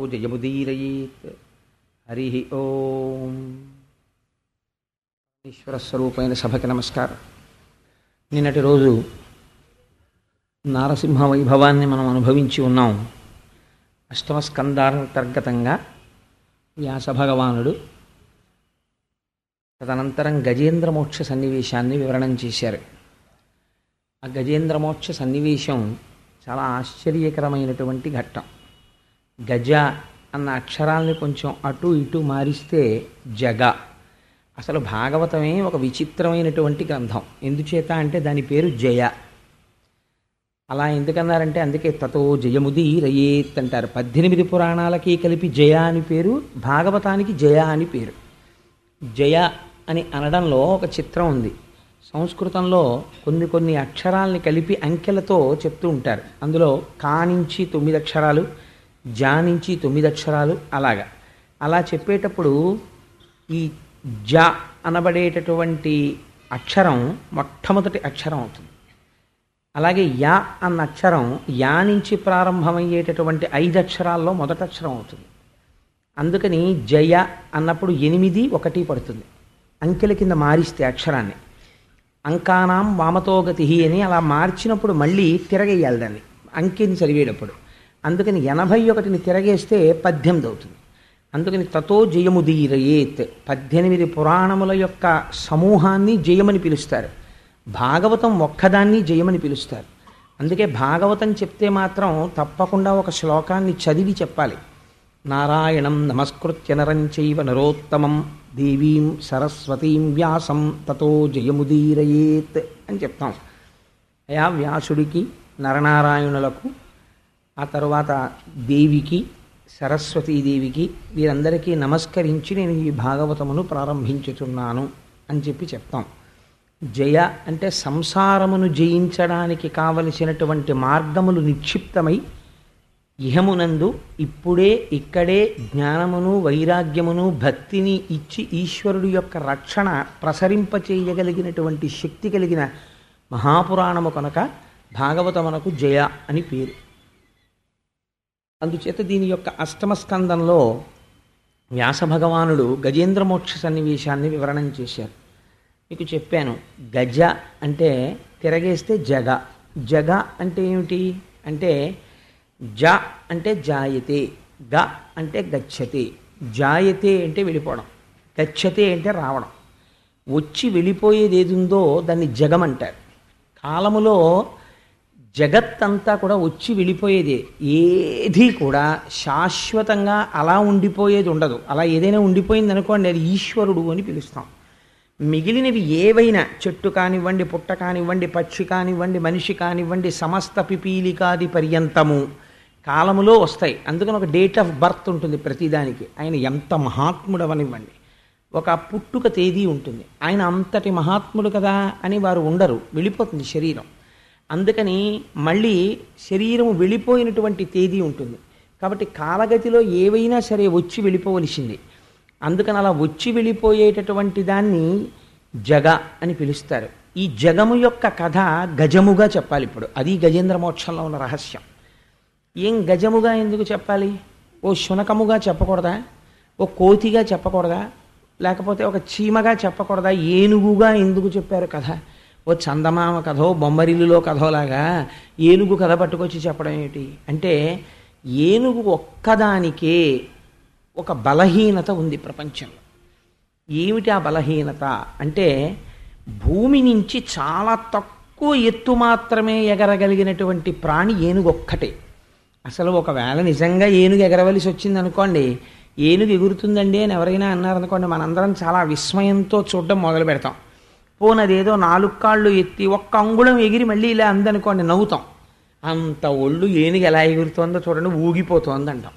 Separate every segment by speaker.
Speaker 1: జయముదీరయేత్. హరి ఓం. ఈశ్వర స్వరూపమైన సభకి నమస్కారం. నిన్నటి రోజు నారసింహ వైభవాన్ని మనం అనుభవించి ఉన్నాం. అష్టమ స్కందాంతర్గతంగా వ్యాస భగవానుడు తదనంతరం గజేంద్ర మోక్ష సన్నివేశాన్ని వివరణం చేశారు. ఆ గజేంద్ర మోక్ష సన్నివేశం చాలా ఆశ్చర్యకరమైనటువంటి ఘట్టం. గజ అన్న అక్షరాల్ని కొంచెం అటు ఇటు మారిస్తే జగ. అసలు భాగవతమే ఒక విచిత్రమైనటువంటి గ్రంథం. ఎందుచేత అంటే దాని పేరు జయ. అలా ఎందుకన్నారంటే అందుకే తతో జయముదీరయేత్ అంటారు. 18 పురాణాలకి కలిపి జయ అని పేరు, భాగవతానికి జయ అని పేరు. జయ అని అనడంలో ఒక చిత్రం ఉంది. సంస్కృతంలో కొన్ని అక్షరాల్ని కలిపి అంకెలతో చెప్తూ ఉంటారు. అందులో కా నుంచి 9 అక్షరాలు, జా నుంచి 9 అక్షరాలు, అలా చెప్పేటప్పుడు ఈ జ అనబడేటటువంటి అక్షరం మొట్టమొదటి అక్షరం అవుతుంది. అలాగే యా అన్న అక్షరం యా నుంచి ప్రారంభమయ్యేటటువంటి 5 అక్షరాల్లో మొదటి అక్షరం అవుతుంది. అందుకని జయ అన్నప్పుడు 8 1 పడుతుంది. అంకెల కింద మారిస్తే అక్షరాన్ని అంకానాం వామతోగతి అని అలా మార్చినప్పుడు మళ్ళీ తిరగేయాలి దాన్ని అంకెని చదివేటప్పుడు. అందుకని 81ని తిరగేస్తే 18 అవుతుంది. అందుకని తతో జయముదీరయేత్. 18 పురాణముల యొక్క సమూహాన్ని జయమని పిలుస్తారు. భాగవతం ఒక్కదాన్ని జయమని పిలుస్తారు. అందుకే భాగవతం చెప్తే మాత్రం తప్పకుండా ఒక శ్లోకాన్ని చదివి చెప్పాలి. నారాయణం నమస్కృత్య నరం చైవ నరోత్తమం దేవీం సరస్వతీం వ్యాసం తతో జయముదీరయేత్ అని చెప్తాం. అయా వ్యాసుడికి, నరనారాయణులకు, ఆ తర్వాత దేవికి, సరస్వతీదేవికి, వీరందరికీ నమస్కరించి నేను ఈ భాగవతమును ప్రారంభించుతున్నాను అని చెప్పి చెప్తాం. జయ అంటే సంసారమును జయించడానికి కావలసినటువంటి మార్గములు నిక్షిప్తమై ఇహమునందు ఇప్పుడే ఇక్కడే జ్ఞానమును వైరాగ్యమును భక్తిని ఇచ్చి ఈశ్వరుడు యొక్క రక్షణ ప్రసరింపచేయగలిగినటువంటి శక్తి కలిగిన మహాపురాణము కనుక భాగవతమునకు జయ అని పేరు. అందుచేత దీని యొక్క అష్టమ స్కందంలో వ్యాస భగవానుడు గజేంద్ర మోక్ష సన్నివేశాన్ని వివరణం చేశారు. మీకు చెప్పాను, గజ అంటే తిరగేస్తే జగ. జగ అంటే ఏమిటి అంటే జ అంటే జాయతే, గ అంటే గచ్చతే. జాయతే అంటే వెళ్ళిపోవడం, గచ్చతే అంటే రావడం. వచ్చి వెళ్ళిపోయేది ఏది ఉందో దాన్ని జగమంటారు. కాలములో జగత్తంతా కూడా వచ్చి వెళ్ళిపోయేదే. ఏది కూడా శాశ్వతంగా అలా ఉండిపోయేది ఉండదు. అలా ఏదైనా ఉండిపోయింది అనుకోండి, అది ఈశ్వరుడు అని పిలుస్తాం. మిగిలినవి ఏవైనా, చెట్టు కానివ్వండి, పుట్ట కానివ్వండి, పక్షి కానివ్వండి, మనిషి కానివ్వండి, సమస్త పిపీలికాది పర్యంతము కాలములో వస్తాయి. అందుకని ఒక డేట్ ఆఫ్ బర్త్ ఉంటుంది ప్రతిదానికి. ఆయన ఎంత మహాత్ముడవనివ్వండి, ఒక పుట్టుక తేదీ ఉంటుంది. ఆయన అంతటి మహాత్ముడు కదా అని వారు ఉండరు, వెళ్ళిపోతుంది శరీరం. అందుకని మళ్ళీ శరీరం వెళ్ళిపోయినటువంటి తేదీ ఉంటుంది. కాబట్టి కాలగతిలో ఏవైనా సరే వచ్చి వెళ్ళిపోవలసింది. అందుకని అలా వచ్చి వెళ్ళిపోయేటటువంటి దాన్ని జగ అని పిలుస్తారు. ఈ జగము యొక్క కథ గజముగా చెప్పాలి ఇప్పుడు. అది గజేంద్ర మోక్షంలో ఉన్న రహస్యం. ఏం గజముగా ఎందుకు చెప్పాలి? ఓ శునకముగా చెప్పకూడదా? ఓ కోతిగా చెప్పకూడదా? లేకపోతే ఒక చీమగా చెప్పకూడదా? ఏనుగుగా ఎందుకు చెప్పారు కథ? ఓ చందమామ కథో బొమ్మరిల్లులో కథోలాగా ఏనుగు కథ పట్టుకొచ్చి చెప్పడం ఏమిటి అంటే, ఏనుగు ఒక్కదానికే ఒక బలహీనత ఉంది ప్రపంచంలో. ఏమిటి ఆ బలహీనత అంటే, భూమి నుంచి చాలా తక్కువ ఎత్తు మాత్రమే ఎగరగలిగినటువంటి ప్రాణి ఏనుగు ఒక్కటే. అసలు ఒకవేళ నిజంగా ఏనుగు ఎగరవలసి వచ్చింది అనుకోండి, ఏనుగు ఎగురుతుందండి అని ఎవరైనా అన్నారనుకోండి, మనందరం చాలా విస్మయంతో చూడడం మొదలు పెడతాం. పోనదేదో 4 కాళ్ళు ఎత్తి 1 అంగుళం ఎగిరి మళ్ళీ ఇలా అందనుకోండి, నవ్వుతాం. అంత ఒళ్ళు ఏనుగు ఎలా ఎగురుతోందో చూడండి, ఊగిపోతోంది అంటాం.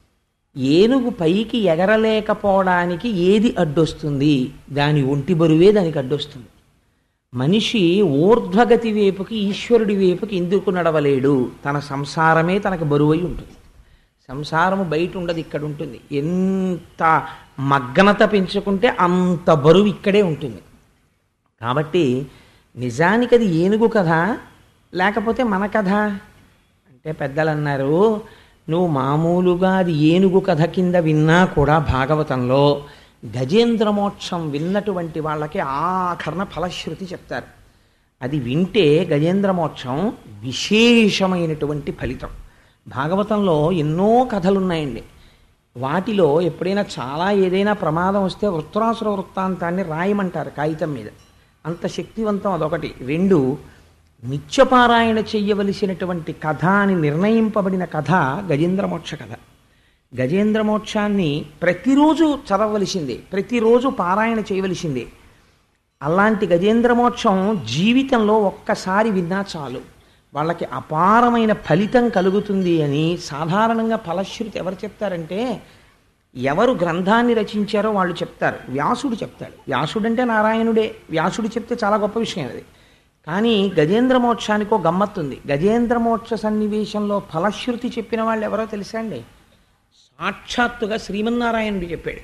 Speaker 1: ఏనుగు పైకి ఎగరలేకపోవడానికి ఏది అడ్డొస్తుంది? దాని ఒంటి బరువే దానికి అడ్డొస్తుంది. మనిషి ఊర్ధ్వగతి వైపుకి, ఈశ్వరుడి వైపుకి ఎందుకు నడవలేడు? తన సంసారమే తనకు బరువై ఉంటుంది. సంసారము బయట ఉండదు, ఇక్కడ ఉంటుంది. ఎంత మగ్నత పెంచుకుంటే అంత బరువు ఇక్కడే ఉంటుంది. కాబట్టి నిజానికి అది ఏనుగు కథ లేకపోతే మన కథ అంటే, పెద్దలు అన్నారు, నువ్వు మామూలుగా అది ఏనుగు కథ కింద విన్నా కూడా భాగవతంలో గజేంద్ర మోక్షం విన్నటువంటి వాళ్ళకి ఆఖరణ ఫలశ్రుతి చెప్తారు. అది వింటే గజేంద్ర మోక్షం విశేషమైనటువంటి ఫలితం. భాగవతంలో ఎన్నో కథలున్నాయండి. వాటిలో ఎప్పుడైనా చాలా ఏదైనా ప్రమాదం వస్తే వృత్రాసుర వృత్తాంతాన్ని రాయమంటారు కాగితం మీద. అంత శక్తివంతం అదొకటి. రెండు, నిత్యపారాయణ చెయ్యవలసినటువంటి కథ అని నిర్ణయింపబడిన కథ గజేంద్రమోక్ష కథ. గజేంద్రమోక్షాన్ని ప్రతిరోజు చదవవలసిందే, ప్రతిరోజు పారాయణ చేయవలసిందే. అలాంటి గజేంద్రమోక్షం జీవితంలో ఒక్కసారి విన్నా చాలు, వాళ్ళకి అపారమైన ఫలితం కలుగుతుంది అని సాధారణంగా ఫలశ్రుతి ఎవరు చెప్తారంటే, ఎవరు గ్రంథాన్ని రచించారో వాళ్ళు చెప్తారు. వ్యాసుడు చెప్తాడు. వ్యాసుడు అంటే నారాయణుడే. వ్యాసుడు చెప్తే చాలా గొప్ప విషయం అది. కానీ గజేంద్ర మోక్షానికి ఒక గమ్మత్తుంది. గజేంద్ర మోక్ష సన్నివేశంలో ఫలశ్రుతి చెప్పిన వాళ్ళు ఎవరో తెలుసా అండి? సాక్షాత్తుగా శ్రీమన్నారాయణుడు చెప్పాడు.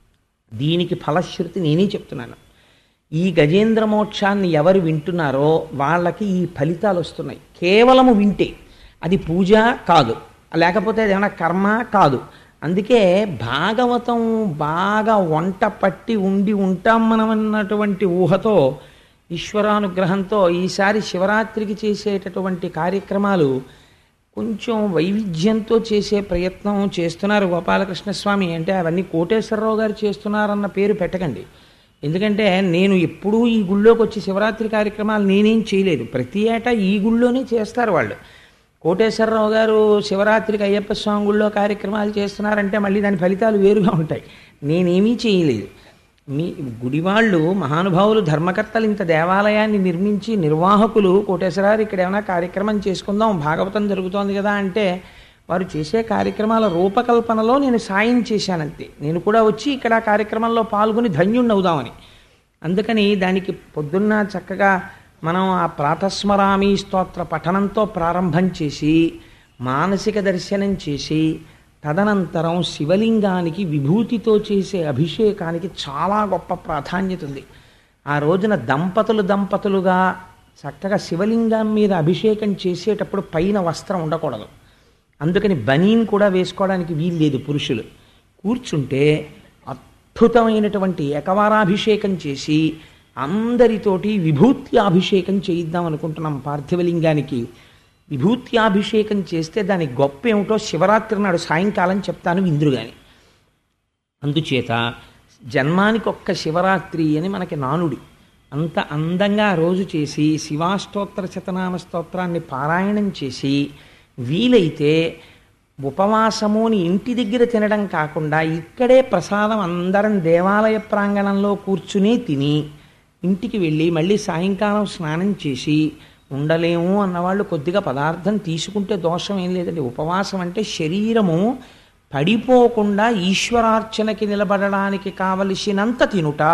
Speaker 1: దీనికి ఫలశ్రుతి నేనే చెప్తున్నాను. ఈ గజేంద్ర మోక్షాన్ని ఎవరు వింటున్నారో వాళ్ళకి ఈ ఫలితాలు వస్తున్నాయి. కేవలము వింటే. అది పూజ కాదు, లేకపోతే అది ఏమైనా కర్మ కాదు. అందుకే భాగవతం బాగా వంట పట్టి ఉండి ఉంటాం మనం అన్నటువంటి ఊహతో, ఈశ్వరానుగ్రహంతో ఈసారి శివరాత్రికి చేసేటటువంటి కార్యక్రమాలు కొంచెం వైవిధ్యంతో చేసే ప్రయత్నం చేస్తున్నారు గోపాలకృష్ణస్వామి. అంటే అవన్నీ కోటేశ్వరరావు గారు చేస్తున్నారన్న పేరు పెట్టకండి. ఎందుకంటే నేను ఎప్పుడూ ఈ గుళ్ళోకి వచ్చి శివరాత్రి కార్యక్రమాలు నేనేం చేయలేదు. ప్రతి ఏటా ఈ గుళ్ళోనే చేస్తారు వాళ్ళు. కోటేశ్వరరావు గారు శివరాత్రికి అయ్యప్ప స్వామి గుళ్ళో కార్యక్రమాలు చేస్తున్నారంటే మళ్ళీ దాని ఫలితాలు వేరుగా ఉంటాయి. నేనేమీ చేయలేదు. మీ గుడివాళ్ళు మహానుభావులు ధర్మకర్తలు ఇంత దేవాలయాన్ని నిర్మించి నిర్వాహకులు కోటేశ్వరారు ఇక్కడ ఏమైనా కార్యక్రమం చేసుకుందాం, భాగవతం జరుగుతోంది కదా అంటే వారు చేసే కార్యక్రమాల రూపకల్పనలో నేను సాయం చేశానంతే. నేను కూడా వచ్చి ఇక్కడ కార్యక్రమంలో పాల్గొని ధన్యుణ్ణి అవుదామని. అందుకని దానికి పొద్దున్న చక్కగా మనం ఆ ప్రాతస్మరామి స్తోత్ర పఠనంతో ప్రారంభం చేసి మానసిక దర్శనం చేసి తదనంతరం శివలింగానికి విభూతితో చేసే అభిషేకానికి చాలా గొప్ప ప్రాధాన్యత ఉంది. ఆ రోజున దంపతులుగా చక్కగా శివలింగం మీద అభిషేకం చేసేటప్పుడు పైన వస్త్రం ఉండకూడదు. అందుకని బనీన్ కూడా వేసుకోవడానికి వీల్లేదు. పురుషులు కూర్చుంటే అద్భుతమైనటువంటి ఏకవారాభిషేకం చేసి అందరితోటి విభూత్యాభిషేకం చేయిద్దాం అనుకుంటున్నాం. పార్థివలింగానికి విభూత్యాభిషేకం చేస్తే దాని గొప్ప ఏమిటో శివరాత్రి నాడు సాయంకాలం చెప్తాను విందురుగాని. అందుచేత జన్మానికి ఒక్క శివరాత్రి అని మనకి నానుడి. అంత అందంగా రోజు చేసి శివాష్టోత్తర శతనామ స్తోత్రాన్ని పారాయణం చేసి వీలైతే ఉపవాసముని ఇంటి దగ్గర తినడం కాకుండా ఇక్కడే ప్రసాదం అందరం దేవాలయ ప్రాంగణంలో కూర్చుని తిని ఇంటికి వెళ్ళి మళ్ళీ సాయంకాలం స్నానం చేసి ఉండలేము అన్నవాళ్ళు కొద్దిగా పదార్థం తీసుకుంటే దోషం ఏం లేదండి. ఉపవాసం అంటే శరీరము పడిపోకుండా ఈశ్వరార్చనకి నిలబడడానికి కావలసినంత తినుట.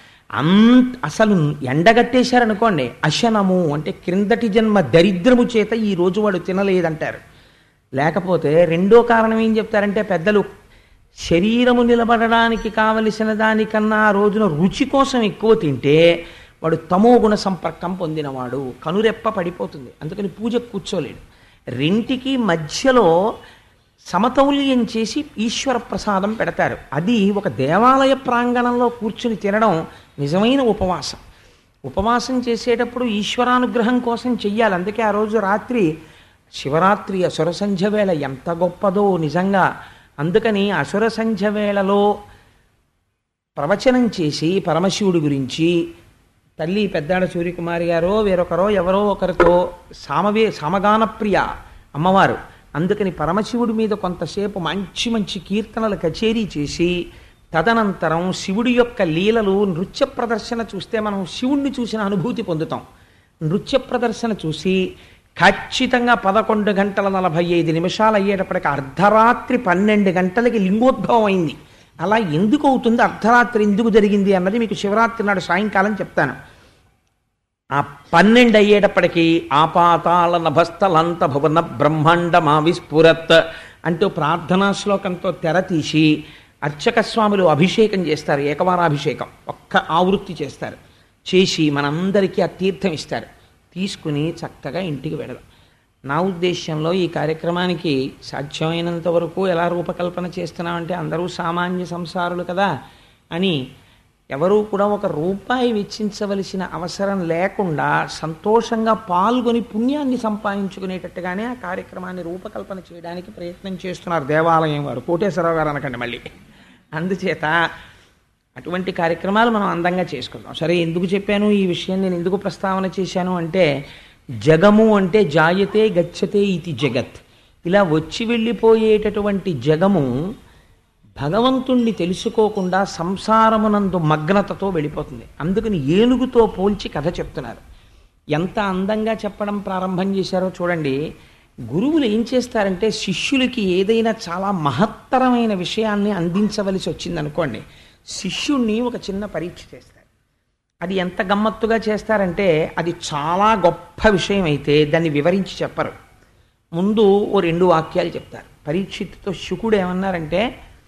Speaker 1: అసలు ఎండగట్టేశారనుకోండి, అశనము అంటే క్రిందటి జన్మ దరిద్రము చేత ఈ రోజు వాడు తినలేదంటారు. లేకపోతే రెండో కారణం ఏం చెప్తారంటే పెద్దలు, శరీరము నిలబడడానికి కావలసిన దానికన్నా ఆ రోజున రుచి కోసం ఎక్కువ తింటే వాడు తమోగుణ సంపర్కం పొందినవాడు, కనురెప్ప పడిపోతుంది. అందుకని పూజ కూర్చోలేడు. రెంటికి మధ్యలో సమతౌల్యం చేసి ఈశ్వర ప్రసాదం పెడతారు. అది ఒక దేవాలయ ప్రాంగణంలో కూర్చుని తినడం నిజమైన ఉపవాసం. ఉపవాసం చేసేటప్పుడు ఈశ్వరానుగ్రహం కోసం చెయ్యాలి. అందుకే ఆ రోజు రాత్రి శివరాత్రి అసుర సంధ్య వేళ ఎంత గొప్పదో నిజంగా. అందుకని అసుర సంధ్య వేళలో ప్రవచనం చేసి పరమశివుడి గురించి తల్లి పెద్దాడ సూర్యకుమారి గారో వేరొకరో ఎవరో ఒకరితో సమగాన ప్రియ అమ్మవారు. అందుకని పరమశివుడి మీద కొంతసేపు మంచి మంచి కీర్తనల కచేరీ చేసి తదనంతరం శివుడి యొక్క లీలలు నృత్య ప్రదర్శన చూస్తే మనం శివుణ్ణి చూసిన అనుభూతి పొందుతాం. నృత్య ప్రదర్శన చూసి ఖచ్చితంగా 11 గంటల 45 నిమిషాలు అయ్యేటప్పటికి అర్ధరాత్రి 12 గంటలకి లింగోద్భవం అయింది. అలా ఎందుకు అవుతుంది, అర్ధరాత్రి ఎందుకు జరిగింది అన్నది మీకు శివరాత్రి నాడు సాయంకాలం చెప్తాను. ఆ 12 అయ్యేటప్పటికీ ఆపాతాళ నభస్థలంత భువన బ్రహ్మాండమా విస్ఫురత్ అంటూ ప్రార్థనా శ్లోకంతో తెర తీసి అర్చక స్వాములు అభిషేకం చేస్తారు. ఏకవారాభిషేకం ఒక్క ఆవృత్తి చేస్తారు. చేసి మనందరికీ ఆ తీర్థం ఇస్తారు. తీసుకుని చక్కగా ఇంటికి వెడదాం. నా ఉద్దేశంలో ఈ కార్యక్రమానికి సాధ్యమైనంత వరకు ఎలా రూపకల్పన చేస్తున్నామంటే అందరూ సామాన్య సంసారులు కదా అని ఎవరూ కూడా ఒక రూపాయి వెచ్చించవలసిన అవసరం లేకుండా సంతోషంగా పాల్గొని పుణ్యాన్ని సంపాదించుకునేటట్టుగానే ఆ కార్యక్రమాన్ని రూపకల్పన చేయడానికి ప్రయత్నం చేస్తున్నారు దేవాలయం వారు. కోటేశ్వరరావు గారు అనకండి మళ్ళీ. అందుచేత అటువంటి కార్యక్రమాలు మనం అందంగా చేసుకుందాం. సరే, ఎందుకు చెప్పాను ఈ విషయం, నేను ఎందుకు ప్రస్తావన చేశాను అంటే, జగము అంటే జాయతే గచ్చతే ఇది జగత్. ఇలా వచ్చి వెళ్ళిపోయేటటువంటి జగము భగవంతుణ్ణి తెలుసుకోకుండా సంసారమునందు మగ్నతతో వెళ్ళిపోతుంది. అందుకని ఏనుగుతో పోల్చి కథ చెప్తున్నారు. ఎంత అందంగా చెప్పడం ప్రారంభం చేశారో చూడండి. గురువులు ఏం చేస్తారంటే శిష్యులకి ఏదైనా చాలా మహత్తరమైన విషయాన్ని అందించవలసి వచ్చిందనుకోండి, శిష్యుణ్ణి ఒక చిన్న పరీక్ష చేస్తారు. అది ఎంత గమ్మత్తుగా చేస్తారంటే, అది చాలా గొప్ప విషయం అయితే దాన్ని వివరించి చెప్పరు. ముందు ఓ 2 వాక్యాలు చెప్తారు. పరీక్షిత్తుతో శుకుడు ఏమన్నారంటే,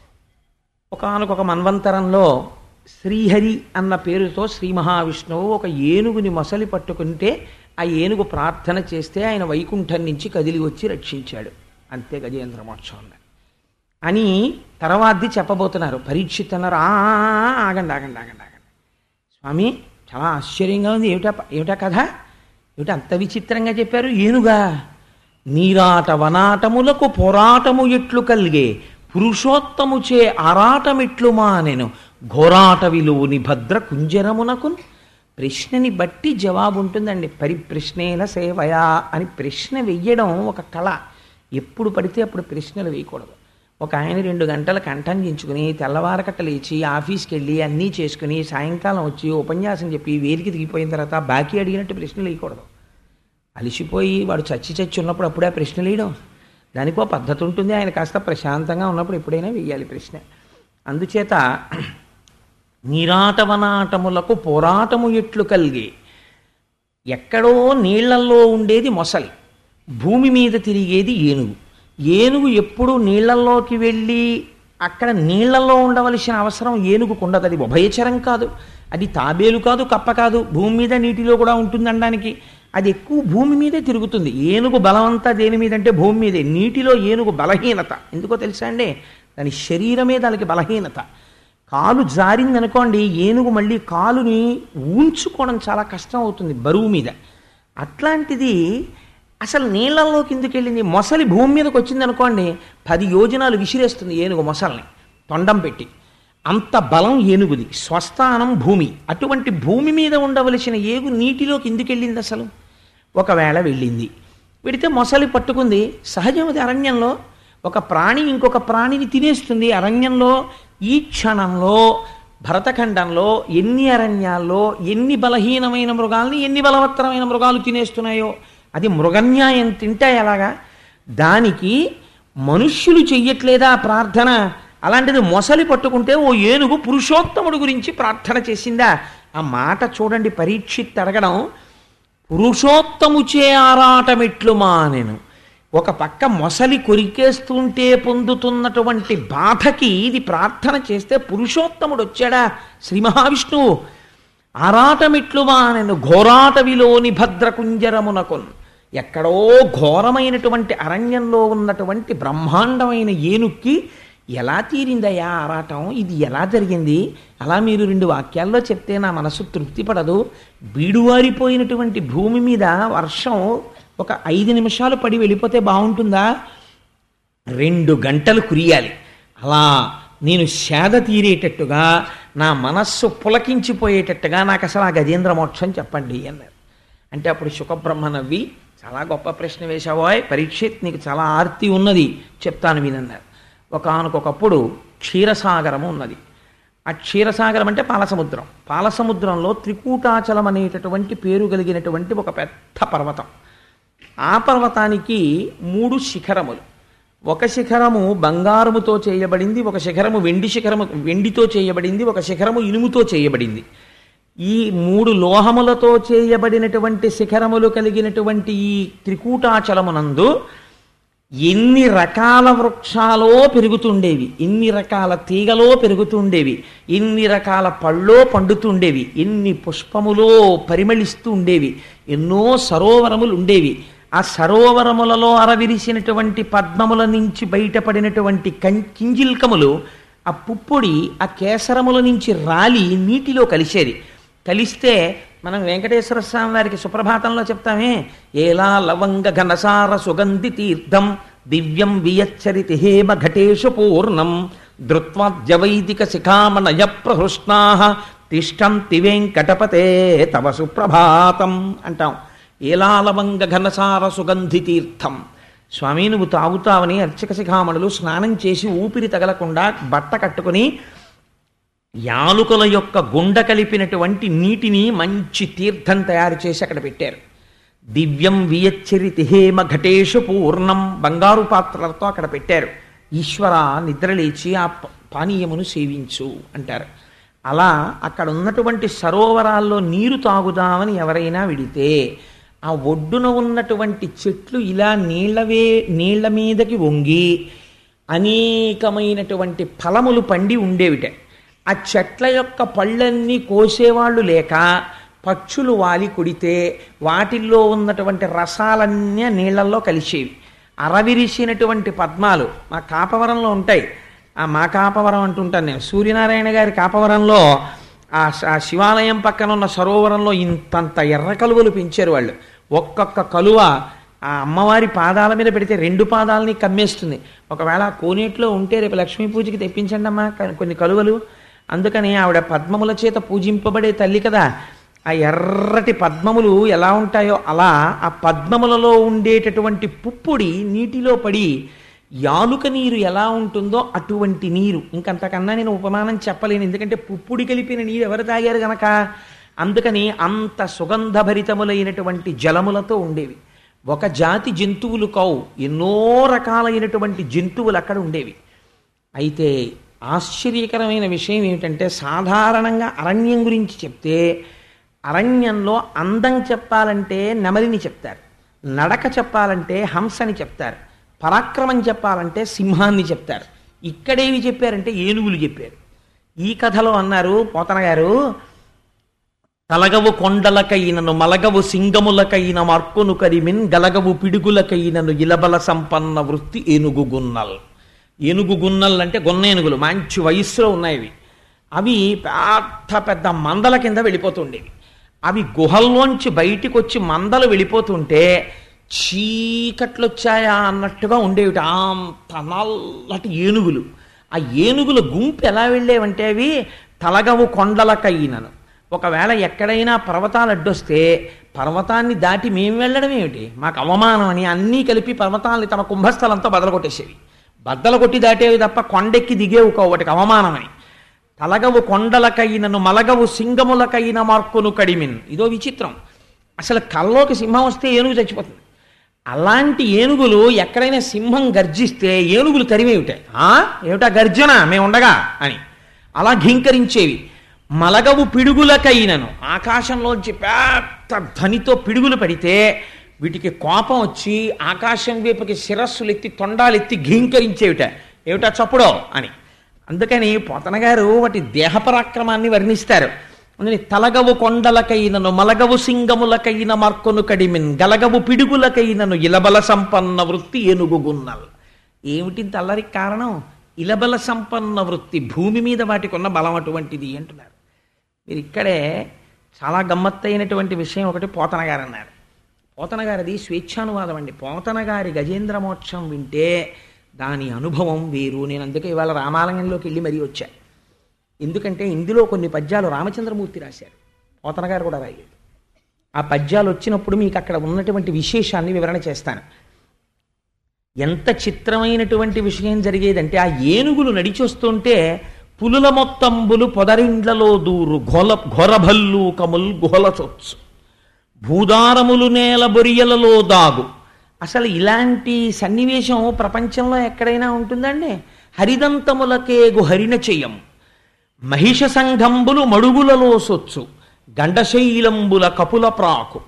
Speaker 1: ఒకానొక మన్వంతరంలో శ్రీహరి అన్న పేరుతో శ్రీ మహావిష్ణువు ఒక ఏనుగుని మొసలి పట్టుకుంటే ఆ ఏనుగు ప్రార్థన చేస్తే ఆయన వైకుంఠం నుంచి కదిలి వచ్చి రక్షించాడు. అంతే గజేంద్ర మోక్షం అని తర్వాతది చెప్పబోతున్నారు. పరీక్షిత్ అన్నారు, ఆగండి ఆగండి ఆగండి ఆగండి స్వామి, చాలా ఆశ్చర్యంగా ఉంది. ఏమిటా కథ, ఏమిటా అంత విచిత్రంగా చెప్పారు? ఏనుగా? నీరాట వనాటములకు పోరాటము ఎట్లు కలిగే పురుషోత్తముచే ఆరాటమిట్లు మానెను ఘోరాటవిలోని భద్ర కుంజరమునకు. ప్రశ్నని బట్టి జవాబు ఉంటుందండి. పరిప్రశ్నేన సేవయా అని ప్రశ్న వెయ్యడం ఒక కళ. ఎప్పుడు పడితే అప్పుడు ప్రశ్నలు వేయకూడదు. ఒక ఆయన 2 గంటలు కంఠం దించుకుని తెల్లవారకట్ట లేచి ఆఫీస్కి వెళ్ళి అన్నీ చేసుకుని సాయంకాలం వచ్చి ఉపన్యాసం చెప్పి వేలికి దిగిపోయిన తర్వాత బాకీ అడిగినట్టు ప్రశ్నలు వేయకూడదు. అలిసిపోయి వాడు చచ్చి ఉన్నప్పుడు అప్పుడే ఆ ప్రశ్నలు వేయడం, దానికో పద్ధతి ఉంటుంది. ఆయన కాస్త ప్రశాంతంగా ఉన్నప్పుడు ఎప్పుడైనా వెయ్యాలి ప్రశ్న. అందుచేత నీరాటవనాటములకు పోరాటము ఎట్లు కలిగే. ఎక్కడో నీళ్లల్లో ఉండేది మొసలి, భూమి మీద తిరిగేది ఏనుగు. ఏనుగు ఎప్పుడు నీళ్లల్లోకి వెళ్ళి అక్కడ నీళ్లలో ఉండవలసిన అవసరం ఏనుగుకు ఉండదు. అది ఉభయచరం కాదు, అది తాబేలు కాదు, కప్ప కాదు. భూమి మీద నీటిలో కూడా ఉంటుంది అనడానికి. అది ఎక్కువ భూమి మీదే తిరుగుతుంది. ఏనుగు బలమంతా దేని మీద అంటే భూమి మీదే. నీటిలో ఏనుగు బలహీనత ఎందుకో తెలుసా అండి? దాని శరీరమే దానికి బలహీనత. కాలు జారిందనుకోండి, ఏనుగు మళ్ళీ కాలుని ఊంచుకోవడం చాలా కష్టం అవుతుంది బరువు మీద. అట్లాంటిది అసలు నీళ్లలోకి ఎందుకు వెళ్ళింది? మొసలి భూమి మీదకి వచ్చిందనుకోండి, 10 యోజనాలు విసిరేస్తుంది ఏనుగు మొసల్ని తొండం పెట్టి. అంత బలం ఏనుగుది. స్వస్థానం భూమి. అటువంటి భూమి మీద ఉండవలసిన ఏగు నీటిలోకి ఎందుకు వెళ్ళింది అసలు? ఒకవేళ వెళ్ళింది, పెడితే మొసలి పట్టుకుంది. సహజం అది. అరణ్యంలో ఒక ప్రాణి ఇంకొక ప్రాణిని తినేస్తుంది. అరణ్యంలో ఈ క్షణంలో భరతఖండంలో ఎన్ని అరణ్యాల్లో ఎన్ని బలహీనమైన మృగాల్ని ఎన్ని బలవత్తరమైన మృగాలు తినేస్తున్నాయో. అది మృగన్యాయం. తింటే ఎలాగా? దానికి మనుష్యులు చెయ్యట్లేదా ప్రార్థన? అలాంటిది మొసలి పట్టుకుంటే ఓ ఏనుగు పురుషోత్తముడు గురించి ప్రార్థన చేసిందా? ఆ మాట చూడండి. పరీక్షిత్ అడగడం, పురుషోత్తముచే ఆరాటమిట్లు మానెను. ఒక పక్క మొసలి కొరికేస్తుంటే పొందుతున్నటువంటి బాధకి ఇది ప్రార్థన చేస్తే పురుషోత్తముడు వచ్చాడా శ్రీ మహావిష్ణువు. ఆరాటమిట్లు మానెను ఘోరాటవిలోని భద్రకుంజరమునకొన్. ఎక్కడో ఘోరమైనటువంటి అరణ్యంలో ఉన్నటువంటి బ్రహ్మాండమైన ఏనుక్కి ఎలా తీరిందయ్యా ఆరాటం? ఇది ఎలా జరిగింది? అలా మీరు 2 వాక్యాల్లో చెప్తే నా మనసు తృప్తి పడదు. బీడువారిపోయినటువంటి భూమి మీద వర్షం ఒక 5 నిమిషాలు పడి వెళ్ళిపోతే బాగుంటుందా? 2 గంటలు కురియాలి. అలా నేను సేద తీరేటట్టుగా, నా మనస్సు పులకించిపోయేటట్టుగా నాకు అసలు ఆ గజేంద్ర మోక్షం చెప్పండి అన్నారు. అంటే అప్పుడు శుకబ్రహ్మ నవ్వి, చాలా గొప్ప ప్రశ్న వేశావోయ్ పరీక్షిత్, నీకు చాలా ఆర్తి ఉన్నది, చెప్తాను వినన్నారు. ఒకానొకప్పుడు క్షీరసాగరము ఉన్నది. ఆ క్షీరసాగరం అంటే పాలసముద్రం. పాలసముద్రంలో త్రికూటాచలం అనేటటువంటి పేరు కలిగినటువంటి ఒక పెద్ద పర్వతం. ఆ పర్వతానికి 3 శిఖరములు. ఒక శిఖరము బంగారముతో చేయబడింది, ఒక శిఖరము వెండితో చేయబడింది, ఒక శిఖరము ఇనుముతో చేయబడింది. ఈ 3 లోహములతో చేయబడినటువంటి శిఖరములు కలిగినటువంటి ఈ త్రికూటాచలమునందు ఎన్ని రకాల వృక్షాలో పెరుగుతుండేవి, ఎన్ని రకాల తీగలో పెరుగుతుండేవి, ఎన్ని రకాల పళ్ళో పండుతుండేవి, ఎన్ని పుష్పములో పరిమళిస్తూ ఉండేవి, ఎన్నో సరోవరములు ఉండేవి. ఆ సరోవరములలో అరవిరిసినటువంటి పద్మముల నుంచి బయటపడినటువంటి కింజిల్కములు ఆ పుప్పొడి ఆ కేసరముల నుంచి రాలి నీటిలో కలిసేది. కలిస్తే మనం వెంకటేశ్వర స్వామి వారికి సుప్రభాతంలో చెప్తామే, ఏలా లవంగ ఘనసార సుగంధి తీర్థం దివ్యం వియచ్చరితి హేమ ఘటేషు పూర్ణం ధృత్వాద్యవైదిక శిఖామణయ ప్రహృష్ణా తిష్టంతి వెంకటపతే తవ సుప్రభాతం అంటాం. ఏలా లవంగ ఘనసార సుగంధి తీర్థం. స్వామి నువ్వు తాగుతావని అర్చక శిఖామణులు స్నానం చేసి ఊపిరి తగలకుండా బట్ట కట్టుకుని యాలుకల యొక్క గుండ కలిపినటువంటి నీటిని మంచి తీర్థం తయారు చేసి అక్కడ పెట్టారు. దివ్యం వియచ్చరితి హేమ ఘటేషు పూర్ణం బంగారు పాత్రలతో అక్కడ పెట్టారు. ఈశ్వర నిద్రలేచి ఆ పానీయమును సేవించు అంటారు. అలా అక్కడ ఉన్నటువంటి సరోవరాల్లో నీరు తాగుదామని ఎవరైనా విడితే ఆ ఒడ్డున ఉన్నటువంటి చెట్లు ఇలా నీళ్ల మీదకి వంగి అనేకమైనటువంటి ఫలములు పండి ఉండేవిట. ఆ చెట్ల యొక్క పళ్ళన్నీ కోసేవాళ్ళు లేక పక్షులు వాలి కొడితే వాటిల్లో ఉన్నటువంటి రసాలన్నీ నీళ్లలో కలిసేవి. అరవిరిసినటువంటి పద్మాలు మా కాపవరంలో ఉంటాయి. మా కాపవరం అంటుంటాను నేను. సూర్యనారాయణ గారి కాపవరంలో ఆ శివాలయం పక్కన ఉన్న సరోవరంలో ఇంతంత ఎర్ర కలువలు పెంచారు వాళ్ళు. ఒక్కొక్క కలువ ఆ అమ్మవారి పాదాల మీద పెడితే 2 పాదాలని కమ్మేస్తుంది. ఒకవేళ కోనేట్లో ఉంటే రేపు లక్ష్మీ పూజకి తెప్పించండి అమ్మా కొన్ని కలువలు. అందుకని ఆవిడ పద్మముల చేత పూజింపబడే తల్లి కదా. ఆ ఎర్రటి పద్మములు ఎలా ఉంటాయో అలా ఆ పద్మములలో ఉండేటటువంటి పుప్పొడి నీటిలో పడి యాలుక నీరు ఎలా ఉంటుందో అటువంటి నీరు. ఇంకంతకన్నా నేను ఉపమానం చెప్పలేను, ఎందుకంటే పుప్పుడి కలిపిన నీరు ఎవరు తాగారు గనక. అందుకని అంత సుగంధభరితములైనటువంటి జలములతో ఉండేవి. ఒక జాతి జంతువులు కావు, ఎన్నో రకాలైనటువంటి జంతువులు అక్కడ ఉండేవి. అయితే ఆశ్చర్యకరమైన విషయం ఏమిటంటే, సాధారణంగా అరణ్యం గురించి చెప్తే అరణ్యంలో అందం చెప్పాలంటే నెమలిని చెప్తారు, నడక చెప్పాలంటే హంసని చెప్తారు, పరాక్రమం చెప్పాలంటే సింహాన్ని చెప్తారు. ఇక్కడేవి చెప్పారంటే ఏనుగులు చెప్పారు. ఈ కథలో అన్నారు పోతన గారు, తలగవు కొండలకైనను మలగవు సింగములకైన మార్కును కరిమిన్ గలగవు పిడుగులకైనను ఇలబల సంపన్న వృత్తి ఏనుగు గున్నల్. ఏనుగు గున్నల్ అంటే గొన్న ఏనుగులు, మంచి వయస్సులో ఉన్నాయివి. అవి పెద్ద పెద్ద మందల కింద వెళ్ళిపోతుండేవి. అవి గుహల్లోంచి బయటికి వచ్చి మందలు వెళ్ళిపోతుంటే చీకట్లు వచ్చాయా అన్నట్టుగా ఉండేవి. అంత నల్లటి ఏనుగులు. ఆ ఏనుగుల గుంపు ఎలా వెళ్ళేవంటే అవి తలగవు కొండలకైనను. ఒకవేళ ఎక్కడైనా పర్వతాలు అడ్డొస్తే పర్వతాన్ని దాటి మేము వెళ్ళడం ఏమిటి, మాకు అవమానం అని అన్నీ కలిపి పర్వతాన్ని తమ కుంభస్థలంతో బదలు కొట్టేసేవి. బద్దలు కొట్టి దాటేవి తప్ప కొండెక్కి దిగేవి వాటికి అవమానమని. తలగవు కొండలకైనను మలగవు సింగములకైన మార్కును కడిమిన్. ఇదో విచిత్రం. అసలు కల్లోకి సింహం వస్తే ఏనుగు చచ్చిపోతుంది. అలాంటి ఏనుగులు ఎక్కడైనా సింహం గర్జిస్తే ఏనుగులు తరిమేవిటాయి. ఏమిటా గర్జన మేము ఉండగా అని అలా ఘీంకరించేవి. మలగవు పిడుగులకైనను, ఆకాశంలోంచి పెద్ద ధ్వనితో పిడుగులు పడితే వీటికి కోపం వచ్చి ఆకాశం వైపుకి శిరస్సులెత్తి తొండాలెత్తి ఘీంకరించేవిట. ఏమిటా చప్పుడో అని. అందుకని పోతన గారు వాటి దేహపరాక్రమాన్ని వర్ణిస్తారు. అందుకని తలగవు కొండలకైనను మలగవు సింగములకైన మార్కొను కడిమిన్ గలగవు పిడుగులకైనను ఇలబల సంపన్న వృత్తి ఏనుగు గున్నల్. ఏమిటి తల్లరికి కారణం? ఇలబల సంపన్న వృత్తి, భూమి మీద వాటికి ఉన్న బలం అటువంటిది అంటున్నారు. మీరు ఇక్కడే చాలా గమ్మత్తైనటువంటి విషయం ఒకటి పోతన గారు అన్నారు. పోతన గారిది స్వేచ్ఛానువాదం అండి. పోతన గారి గజేంద్ర మోక్షం వింటే దాని అనుభవం వేరు. నేను అందుకే ఇవాళ రామాలయంలోకి వెళ్ళి మరీ వచ్చా. ఎందుకంటే ఇందులో కొన్ని పద్యాలు రామచంద్రమూర్తి రాశారు, పోతన గారు కూడా రాయలేదు. ఆ పద్యాలు వచ్చినప్పుడు మీకు అక్కడ ఉన్నటువంటి విశేషాన్ని వివరణ చేస్తాను. ఎంత చిత్రమైనటువంటి విషయం జరిగేదంటే, ఆ ఏనుగులు నడిచొస్తుంటే పులుల మొత్తంబులు పొదరిండ్లలో దూరు ఘొరభల్లు కముల్ గుహల చొచ్చు భూదారములు నేల బొరియలలో దాగు. అసలు ఇలాంటి సన్నివేశం ప్రపంచంలో ఎక్కడైనా ఉంటుందండి? హరిదంతములకేగు హరిణ చెయ్యం మహిష సంఘంబులు మడుగులలో సొచ్చు గండశైలంబుల కపుల ప్రాకు.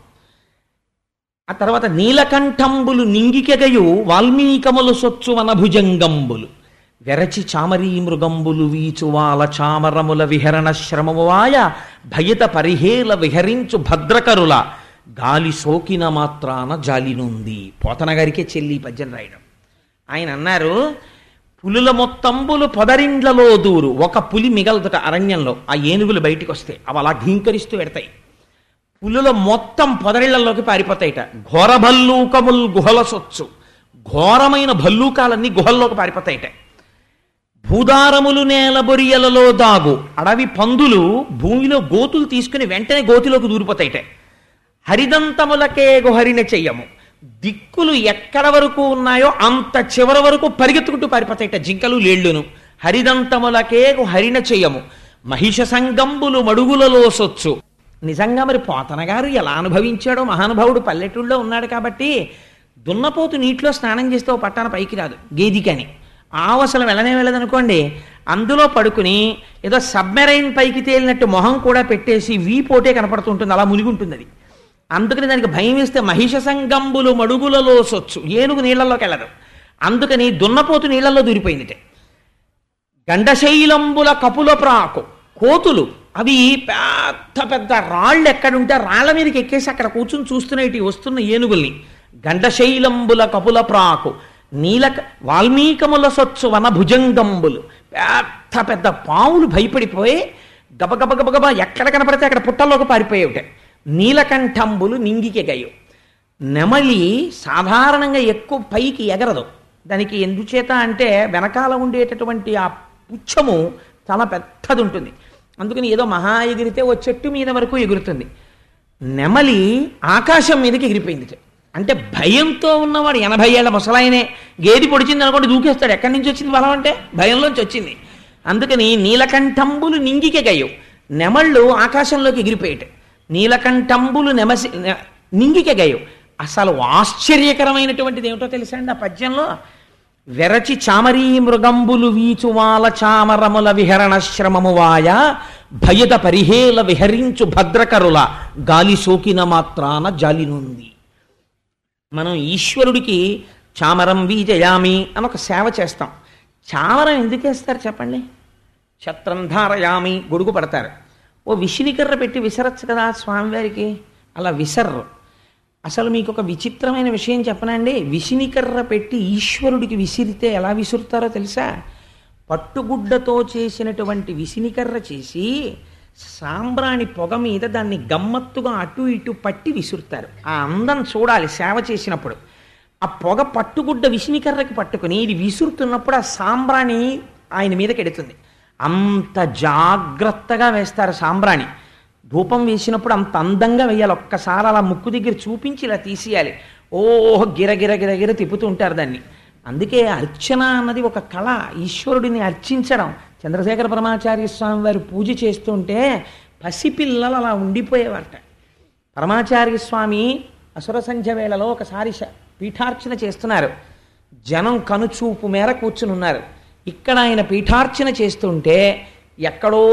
Speaker 1: ఆ తర్వాత నీలకంఠంబులు నింగికెగయు వాల్మీకములు సొచ్చు వనభుజంగంబులు వెరచి చామరీ మృగంబులు వీచువాల చామరముల విహరణ శ్రమమువాయ భయత పరిహేల విహరించు భద్రకరుల గాలి సోకిన మాత్రాన జాలినుంది. పోతన గారికే చెల్లి ఈ పద్యం రాయడం. ఆయన అన్నారు, పులుల మొత్తంబులు పొదరిండ్లలో దూరు. ఒక పులి మిగలదుట అరణ్యంలో, ఆ ఏనుగులు బయటికి వస్తే అవి అలా ఘీంకరిస్తూ పెడతాయి. పులుల మొత్తం పొదరిళ్లలోకి పారిపోతాయిట. ఘోర భల్లూకముల్ గుహల సొచ్చు. ఘోరమైన భల్లూకాలన్నీ గుహల్లోకి పారిపోతాయిట. భూదారములు నేల బొరియలలో దాగు. అడవి పందులు భూమిలో గోతులు తీసుకుని వెంటనే గోతిలోకి దూరిపోతాయిట. హరిదంతములకే గుహరిన చెయ్యము. దిక్కులు ఎక్కడ వరకు ఉన్నాయో అంత చివరి వరకు పరిగెత్తుకుంటూ పారిపోతాయిట జింకలు లేళ్లును. హరిదంతములకే హరిణ చెయ్యము. మహిష సంగంబులు మడుగులలో సొచ్చు. నిజంగా మరి పోతన గారు ఎలా అనుభవించాడో, మహానుభావుడు పల్లెటూళ్ళలో ఉన్నాడు కాబట్టి. దున్నపోతు నీటిలో స్నానం చేస్తే ఓ పట్టాన పైకి రాదు, గేదికని. ఆవు అసలు వెళ్ళనే వెళ్ళదనుకోండి, అందులో పడుకుని ఏదో సబ్మెరైన్ పైకి తేలినట్టు మొహం కూడా పెట్టేసి వీపోటే కనపడుతుంటుంది, అలా మునిగుంటుంది అది. అందుకని దానికి భయం వేస్తే మహిష సంగంబులు మడుగులలో సొచ్చు. ఏనుగు నీళ్లలోకి వెళ్ళదు, అందుకని దున్నపోతు నీళ్లలో దూరిపోయిందిటే. గండశైలంబుల కపుల ప్రాకు. కోతులు అవి పెద్ద పెద్ద రాళ్ళు ఎక్కడుంటే రాళ్ల మీదకి ఎక్కేసి అక్కడ కూర్చుని చూస్తున్నాయి వస్తున్న ఏనుగుల్ని. గండశైలంబుల కపుల ప్రాకు. వాల్మీకముల సొచ్చు వన భుజంగంబులు. పెద్ద పెద్ద పావులు భయపడిపోయి గబగబగబగబా ఎక్కడ కనపడితే అక్కడ పుట్టల్లోకి పారిపోయేవిట. నీలకంఠంబులు నింగికెగయు. నెమలి సాధారణంగా ఎక్కువ పైకి ఎగరదు. దానికి ఎందుచేత అంటే వెనకాల ఉండేటటువంటి ఆ పుచ్చము చాలా పెద్దది ఉంటుంది. అందుకని ఏదో మహా ఎగిరితే ఓ చెట్టు మీద వరకు ఎగురుతుంది. నెమలి ఆకాశం మీదకి ఎగిరిపోయింది. అంటే భయంతో ఉన్నవాడు 80 ఏళ్ల ముసలాయనే గేది పొడిచింది అనుకోండి దూకేస్తాడు. ఎక్కడి నుంచి వచ్చింది బలం అంటే భయంలోంచి వచ్చింది. అందుకని నీలకంఠంబులు నింగికెగయు. నెమళ్ళు ఆకాశంలోకి ఎగిరిపోయేట. నీలకంఠంబులు నింగికెగయు. అసలు ఆశ్చర్యకరమైనటువంటిది ఏమిటో తెలుసా అండి ఆ పద్యంలో? వెరచి చామరీ మృగంబులు వీచువాల చామరముల విహరణశ్రమము వాయ భయద పరిహేల విహరించు భద్రకరుల గాలి సోకిన మాత్రాన జాలినుంది. మనం ఈశ్వరుడికి చామరం వీజయామి అని ఒక సేవ చేస్తాం. చామరం ఎందుకు వేస్తారు చెప్పండి? ఛత్రం ధారయామి, గొడుగు పడతారు. ఓ విసినికర్ర పెట్టి విసరచ్చు కదా స్వామివారికి, అలా విసర్రు. అసలు మీకు ఒక విచిత్రమైన విషయం చెప్పనండి. విసినికర్ర పెట్టి ఈశ్వరుడికి విసిరితే ఎలా విసురుతారో తెలుసా? పట్టుగుడ్డతో చేసినటువంటి విసినికర్ర చేసి సాంబ్రాణి పొగ మీద దాన్ని గమ్మత్తుగా అటు ఇటు పట్టి విసురుతారు. ఆ అందం చూడాలి సేవ చేసినప్పుడు. ఆ పొగ పట్టుగుడ్డ విసినికర్రకి పట్టుకుని ఇది విసురుతున్నప్పుడు ఆ సాంబ్రాణి ఆయన మీదకి ఎడుతుంది. అంత జాగ్రత్తగా వేస్తారు సాంబ్రాణి. ధూపం వేసినప్పుడు అంత అందంగా వేయాలి. ఒక్కసారి అలా ముక్కు దగ్గర చూపించి ఇలా తీసేయాలి. ఓహో గిరగిర గిరగిర తిప్పుతూ ఉంటారు దాన్ని. అందుకే అర్చన అన్నది ఒక కళ, ఈశ్వరుడిని అర్చించడం. చంద్రశేఖర పరమాచార్య స్వామి వారు పూజ చేస్తుంటే పసిపిల్లలు అలా ఉండిపోయేవారట. పరమాచార్య స్వామి అసుర సంధ్య వేళలో ఒకసారి పీఠార్చన చేస్తున్నారు. జనం కనుచూపు మేర కూర్చుని ఉన్నారు. ఇక్కడ ఆయన పీఠార్చన చేస్తుంటే ఎక్కడో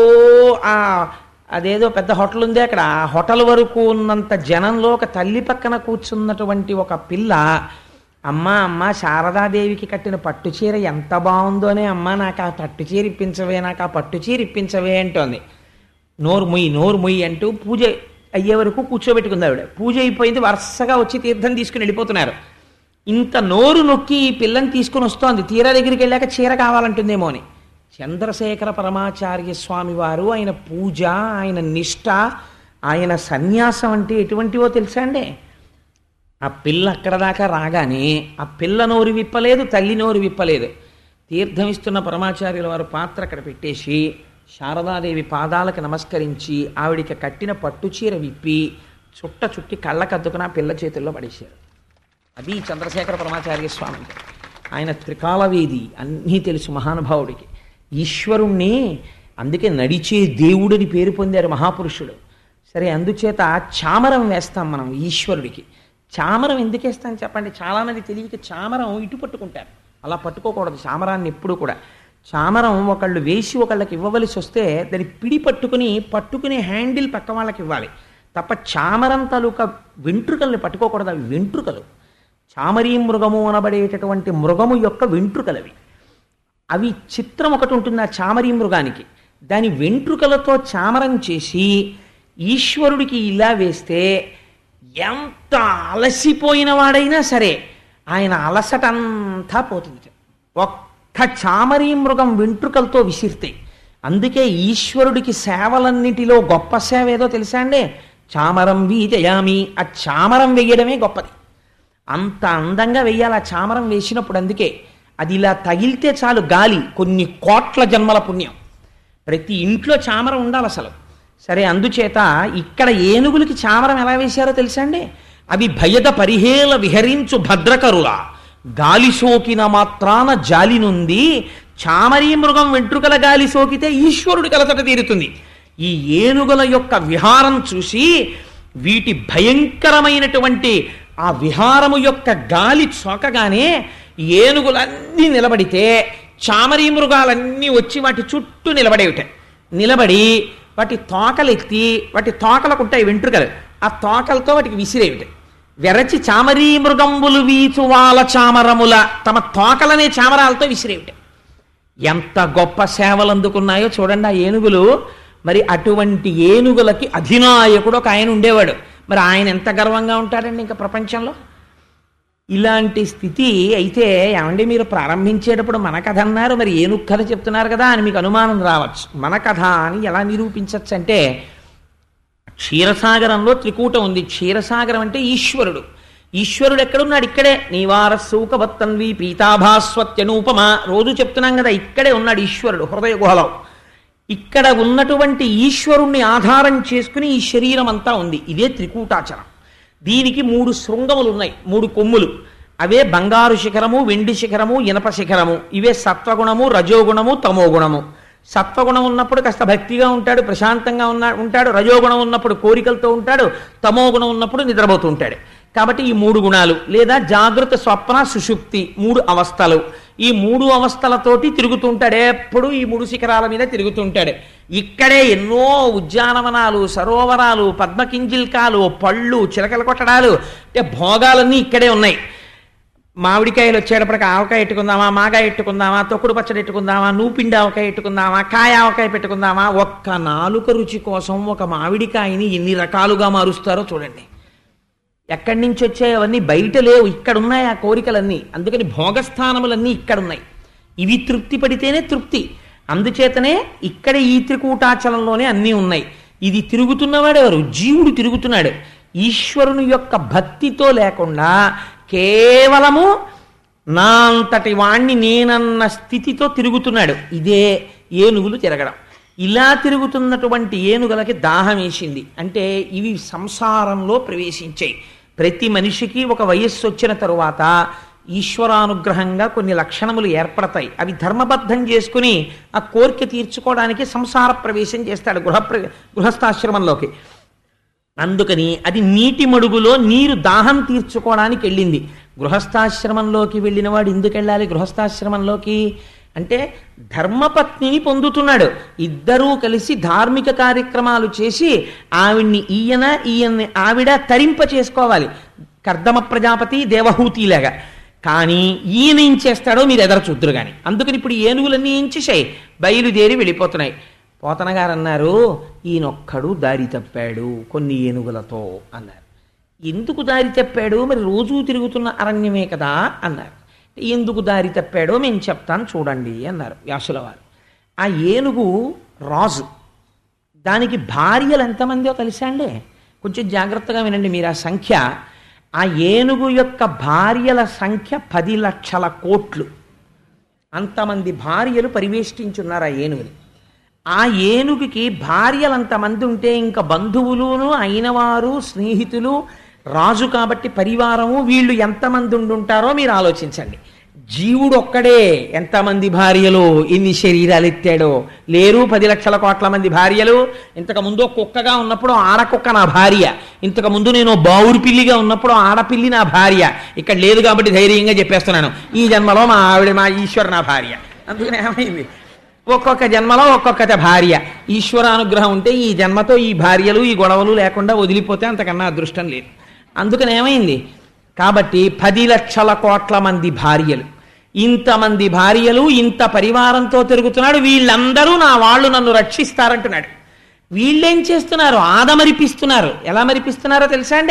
Speaker 1: అదేదో పెద్ద హోటల్ ఉంది అక్కడ, ఆ హోటల్ వరకు ఉన్నంత జనంలో ఒక తల్లి పక్కన కూర్చున్నటువంటి ఒక పిల్ల, అమ్మ శారదాదేవికి కట్టిన పట్టు చీర ఎంత బాగుందోనే, అమ్మ నాకు ఆ పట్టు చీర ఇప్పించవే, నాకు ఆ పట్టు చీర ఇప్పించవే అంటోంది. నోరు మొయ్యి అంటూ పూజ అయ్యే వరకు కూర్చోబెట్టుకుంది ఆవిడ. పూజ అయిపోయింది, వరుసగా వచ్చి తీర్థం తీసుకుని వెళ్ళిపోతున్నారు. ఇంత నోరు నొక్కి ఈ పిల్లని తీసుకుని వస్తోంది. తీరా దగ్గరికి వెళ్ళాక చీర కావాలంటుందేమో అని. చంద్రశేఖర పరమాచార్య స్వామి వారు ఆయన పూజ, ఆయన నిష్ఠ, ఆయన సన్యాసం అంటే ఎటువంటివో తెలుసా అండి? ఆ పిల్ల అక్కడ దాకా రాగానే ఆ పిల్ల నోరు విప్పలేదు, తల్లి నోరు విప్పలేదు. తీర్థం ఇస్తున్న పరమాచార్యుల వారు పాత్ర అక్కడ పెట్టేసి శారదాదేవి పాదాలకు నమస్కరించి ఆవిడికి కట్టిన పట్టుచీర విప్పి చుట్టి కళ్ళకద్దుకుని ఆ పిల్ల చేతుల్లో పడేశారు. అది చంద్రశేఖర పరమాచార్య స్వామి. ఆయన త్రికాలవేది, అన్నీ తెలుసు మహానుభావుడికి. ఈశ్వరుణ్ణి అందుకే నడిచే దేవుడని పేరు పొందారు మహాపురుషుడు. సరే, అందుచేత చామరం వేస్తాం మనం ఈశ్వరుడికి. చామరం ఎందుకు వేస్తాం చెప్పండి? చాలామంది తెలియక చామరం ఇటు పట్టుకుంటారు. అలా పట్టుకోకూడదు చామరాన్ని ఎప్పుడు కూడా. చామరం ఒకళ్ళు వేసి ఒకళ్ళకి ఇవ్వవలసి వస్తే దాన్ని పిడి పట్టుకునే హ్యాండిల్ పక్క వాళ్ళకి ఇవ్వాలి తప్ప చామరం తాలూకా వెంట్రుకల్ని పట్టుకోకూడదు. అవి వెంట్రుకలు. చామరీ మృగము అనబడేటటువంటి మృగము యొక్క వెంట్రుకలవి. అవి చిత్రం ఒకటి ఉంటుంది ఆ చామరీ మృగానికి. దాని వెంట్రుకలతో చామరం చేసి ఈశ్వరుడికి ఇలా వేస్తే ఎంత అలసిపోయిన వాడైనా సరే ఆయన అలసటంతా పోతుంది. ఒక్క చామరీ మృగం వెంట్రుకలతో విసిరితే. అందుకే ఈశ్వరుడికి సేవలన్నిటిలో గొప్ప సేవ ఏదో తెలుసా అండి? చామరం వీజయామి. ఆ చామరం వెయ్యడమే గొప్పది. అంత అందంగా వెయ్యాలి ఆ చామరం వేసినప్పుడు. అందుకే అది ఇలా తగిలితే చాలు గాలి, కొన్ని కోట్ల జన్మల పుణ్యం. ప్రతి ఇంట్లో చామరం ఉండాలి అసలు. సరే, అందుచేత ఇక్కడ ఏనుగులకి చామరం ఎలా వేశారో తెలుసా అండి? అవి భయద పరిహేల విహరించు భద్రకరుల గాలి సోకిన మాత్రాన జాలి నుండి. చామరీ మృగం వెంట్రుకల గాలి సోకితే ఈశ్వరుడి కలతట తీరుతుంది. ఈ ఏనుగుల యొక్క విహారం చూసి వీటి భయంకరమైనటువంటి ఆ విహారము యొక్క గాలి సోకగానే ఏనుగులన్నీ నిలబడితే చామరీ మృగాలన్నీ వచ్చి వాటి చుట్టూ నిలబడేవిట. నిలబడి వాటి తోకలెత్తి, వాటి తోకలకు ఉంటాయి వెంట్రుకలు, ఆ తోకలతో వాటికి విసిరేవిట. వెరచి చామరీ మృగంబులు వీచువాల చామరముల తమ తోకలనే చామరాలతో విసిరేవిట. ఎంత గొప్ప సేవలు అందుకున్నాయో చూడండి ఆ ఏనుగులు. మరి అటువంటి ఏనుగులకి అధినాయకుడు ఒక ఆయన ఉండేవాడు. మరి ఆయన ఎంత గర్వంగా ఉంటాడండి ఇంకా ప్రపంచంలో. ఇలాంటి స్థితి అయితే ఏమండి మీరు ప్రారంభించేటప్పుడు మన కథ అన్నారు, మరి ఏనుగు కథ చెప్తున్నారు కదా అని మీకు అనుమానం రావచ్చు. మన కథ అని ఎలా నిరూపించవచ్చు అంటే, క్షీరసాగరంలో త్రికూటం ఉంది. క్షీరసాగరం అంటే ఈశ్వరుడు. ఈశ్వరుడు ఎక్కడున్నాడు? ఇక్కడే. నీవారసూకవత్తన్వి పీతాభాస్వత్యనూపమ. రోజు చెప్తున్నాం కదా, ఇక్కడే ఉన్నాడు ఈశ్వరుడు హృదయ గుహలో. ఇక్కడ ఉన్నటువంటి ఈశ్వరుణ్ణి ఆధారం చేసుకుని ఈ శరీరం అంతా ఉంది. ఇదే త్రికూటాచలం. దీనికి 3 శృంగములు ఉన్నాయి, 3 కొమ్ములు. అవే బంగారు శిఖరము, వెండి శిఖరము, ఇనప శిఖరము. ఇవే సత్వగుణము, రజోగుణము, తమోగుణము. సత్వగుణం ఉన్నప్పుడు కాస్త భక్తిగా ఉంటాడు, ప్రశాంతంగా ఉంటాడు. రజోగుణం ఉన్నప్పుడు కోరికలతో ఉంటాడు. తమోగుణం ఉన్నప్పుడు నిద్రపోతూ ఉంటాడు. కాబట్టి ఈ 3 గుణాలు, లేదా జాగృత, స్వప్న, సుషుప్తి 3 అవస్థలు. ఈ 3 అవస్థలతోటి తిరుగుతుంటాడు. ఎప్పుడు ఈ 3 శిఖరాల మీద తిరుగుతుంటాడు. ఇక్కడే ఎన్నో ఉద్యానవనాలు, సరోవరాలు, పద్మకింజిల్కాలు, పళ్ళు, చిలకల కొట్టడాలు, అంటే భోగాలన్నీ ఇక్కడే ఉన్నాయి. మామిడికాయలు వచ్చేటప్పటికి ఆవకాయ ఎట్టుకుందామా, మాగాయ ఎట్టుకుందామా, తొక్కుడు పచ్చడి ఎట్టుకుందామా, నూపిండి ఆవకాయ ఎట్టుకుందామా, కాయ ఆవకాయ పెట్టుకుందామా. ఒక్క నాలుక రుచి కోసం ఒక మామిడికాయని ఎన్ని రకాలుగా మారుస్తారో చూడండి. ఎక్కడి నుంచి వచ్చాయి అవన్నీ? బయట లేవు, ఇక్కడ ఉన్నాయి ఆ కోరికలన్నీ. అందుకని భోగస్థానములన్నీ ఇక్కడున్నాయి. ఇవి తృప్తి పడితేనే తృప్తి. అందుచేతనే ఇక్కడ ఈ త్రికూటాచలంలోనే అన్నీ ఉన్నాయి. ఇది తిరుగుతున్నవాడెవరు? జీవుడు తిరుగుతున్నాడు. ఈశ్వరుని యొక్క భక్తితో లేకుండా కేవలము నా అంతటి వాణ్ణి నేనన్న స్థితితో తిరుగుతున్నాడు. ఇదే ఏనుగులు తిరగడం. ఇలా తిరుగుతున్నటువంటి ఏనుగులకి దాహం వేసింది. అంటే ఇవి సంసారంలో ప్రవేశించాయి. ప్రతి మనిషికి ఒక వయస్సు వచ్చిన తరువాత ఈశ్వరానుగ్రహంగా కొన్ని లక్షణములు ఏర్పడతాయి. అవి ధర్మబద్ధం చేసుకుని ఆ కోరిక తీర్చుకోవడానికి సంసార ప్రవేశం చేస్తాడు గృహస్థాశ్రమంలోకి. అందుకని అది నీటి మడుగులో నీరు దాహం తీర్చుకోవడానికి వెళ్ళింది. గృహస్థాశ్రమంలోకి వెళ్ళిన వాడు ఎందుకు వెళ్ళాలి గృహస్థాశ్రమంలోకి అంటే? ధర్మపత్నిని పొందుతున్నాడు. ఇద్దరూ కలిసి ధార్మిక కార్యక్రమాలు చేసి ఈయన్ని ఆవిడ తరింప చేసుకోవాలి. కర్దమ ప్రజాపతి, దేవహూతిలాగా. కానీ ఈయన ఏం చేస్తాడో మీరు ఎదర చూద్దరు కానీ. అందుకని ఇప్పుడు ఏనుగులన్నీ ఏం చేశాయి? బయలుదేరి వెళ్ళిపోతున్నాయి. పోతన గారు అన్నారు, ఈయనొక్కడు దారి తప్పాడు కొన్ని ఏనుగులతో అన్నారు. ఎందుకు దారి తప్పాడు? మరి రోజూ తిరుగుతున్న అరణ్యమే కదా అన్నారు. ఎందుకు దారి తప్పాడో మేము చెప్తాను చూడండి అన్నారు వ్యాసుల వారు. ఆ ఏనుగు రాజు. దానికి భార్యలు ఎంతమందో తెలుసా అండి? కొంచెం జాగ్రత్తగా వినండి మీరు ఆ సంఖ్య. ఆ ఏనుగు యొక్క భార్యల సంఖ్య 10 లక్షల కోట్లు. అంతమంది భార్యలు పరివేష్టించున్నారు ఆ ఏనుగుని. ఆ ఏనుగుకి భార్యలు అంతమంది ఉంటే ఇంకా బంధువులును అయినవారు, స్నేహితులు, రాజు కాబట్టి పరివారము, వీళ్ళు ఎంతమంది ఉండుంటారో మీరు ఆలోచించండి. జీవుడు ఒక్కడే ఎంతమంది భార్యలు, ఎన్ని శరీరాలు ఎత్తాడో. లేరు 10 లక్షల కోట్ల మంది భార్యలు. ఇంతకుముందు కుక్కగా ఉన్నప్పుడు ఆడకుక్క నా భార్య, ఇంతకుముందు నేను బావురు పిల్లిగా ఉన్నప్పుడు ఆడపిల్లి నా భార్య. ఇక్కడ లేదు కాబట్టి ధైర్యంగా చెప్పేస్తున్నాను, ఈ జన్మలో మా ఆవిడ, మా ఈశ్వరు నా భార్య. అందుకని ఏమైంది? ఒక్కొక్క జన్మలో ఒక్కొక్కత భార్య. ఈశ్వరానుగ్రహం ఉంటే ఈ జన్మతో ఈ భార్యలు, ఈ గొడవలు లేకుండా వదిలిపోతే అంతకన్నా అదృష్టం లేదు. అందుకని ఏమైంది? కాబట్టి 10 లక్షల కోట్ల మంది భార్యలు, ఇంతమంది భార్యలు, ఇంత పరివారంతో తిరుగుతున్నాడు. వీళ్ళందరూ నా వాళ్ళు, నన్ను రక్షిస్తారంటున్నాడు. వీళ్ళేం చేస్తున్నారు? ఆదమరిపిస్తున్నారు. ఎలా మరిపిస్తున్నారో తెలుసా అండి?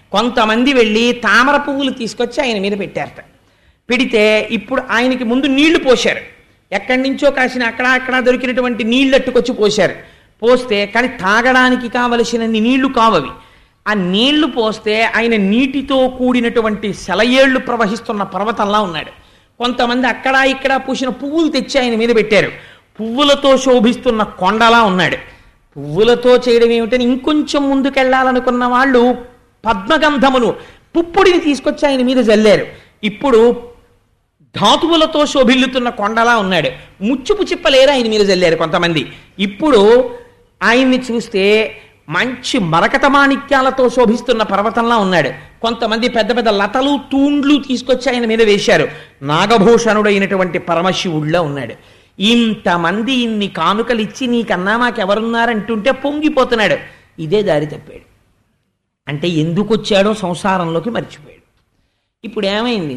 Speaker 1: కొంతమంది వెళ్ళి తామర పువ్వులు తీసుకొచ్చి ఆయన మీద పెట్టారట. పెడితే ఇప్పుడు ఆయనకి ముందు నీళ్లు పోశారు. ఎక్కడి నుంచో కాసిన అక్కడ దొరికినటువంటి నీళ్లు అట్టుకొచ్చి పోశారు. పోస్తే కానీ తాగడానికి కావలసినన్ని నీళ్లు కావవి. ఆ నీళ్లు పోస్తే ఆయన నీటితో కూడినటువంటి సెలయేళ్లు ప్రవహిస్తున్న పర్వతంలా ఉన్నాడు. కొంతమంది అక్కడ ఇక్కడ పూసిన పువ్వులు తెచ్చి ఆయన మీద పెట్టారు. పువ్వులతో శోభిస్తున్న కొండలా ఉన్నాడు. పువ్వులతో చేయడం ఏమిటని ఇంకొంచెం ముందుకెళ్లాలనుకున్న వాళ్ళు పద్మగంధమును పుప్పుడిని తీసుకొచ్చి ఆయన మీద జల్లారు. ఇప్పుడు ధాతువులతో శోభిల్లుతున్న కొండలా ఉన్నాడు. ముచ్చుపు చిప్పలేరు ఆయన మీద జల్లారు కొంతమంది. ఇప్పుడు ఆయన్ని చూస్తే మంచి మరకత మాణిక్యాలతో శోభిస్తున్న పర్వతంలా ఉన్నాడు. కొంతమంది పెద్ద పెద్ద లతలు తూండ్లు తీసుకొచ్చి ఆయన మీద వేశారు. నాగభూషణుడైనటువంటి పరమశివుడిలో ఉన్నాడు. ఇంతమంది ఇన్ని కానుకలిచ్చి నీకన్నా మాకెవరున్నారంటుంటే పొంగిపోతున్నాడు. ఇదే దారి తప్పాడు. అంటే ఎందుకు వచ్చాడో సంసారంలోకి మర్చిపోయాడు. ఇప్పుడు ఏమైంది?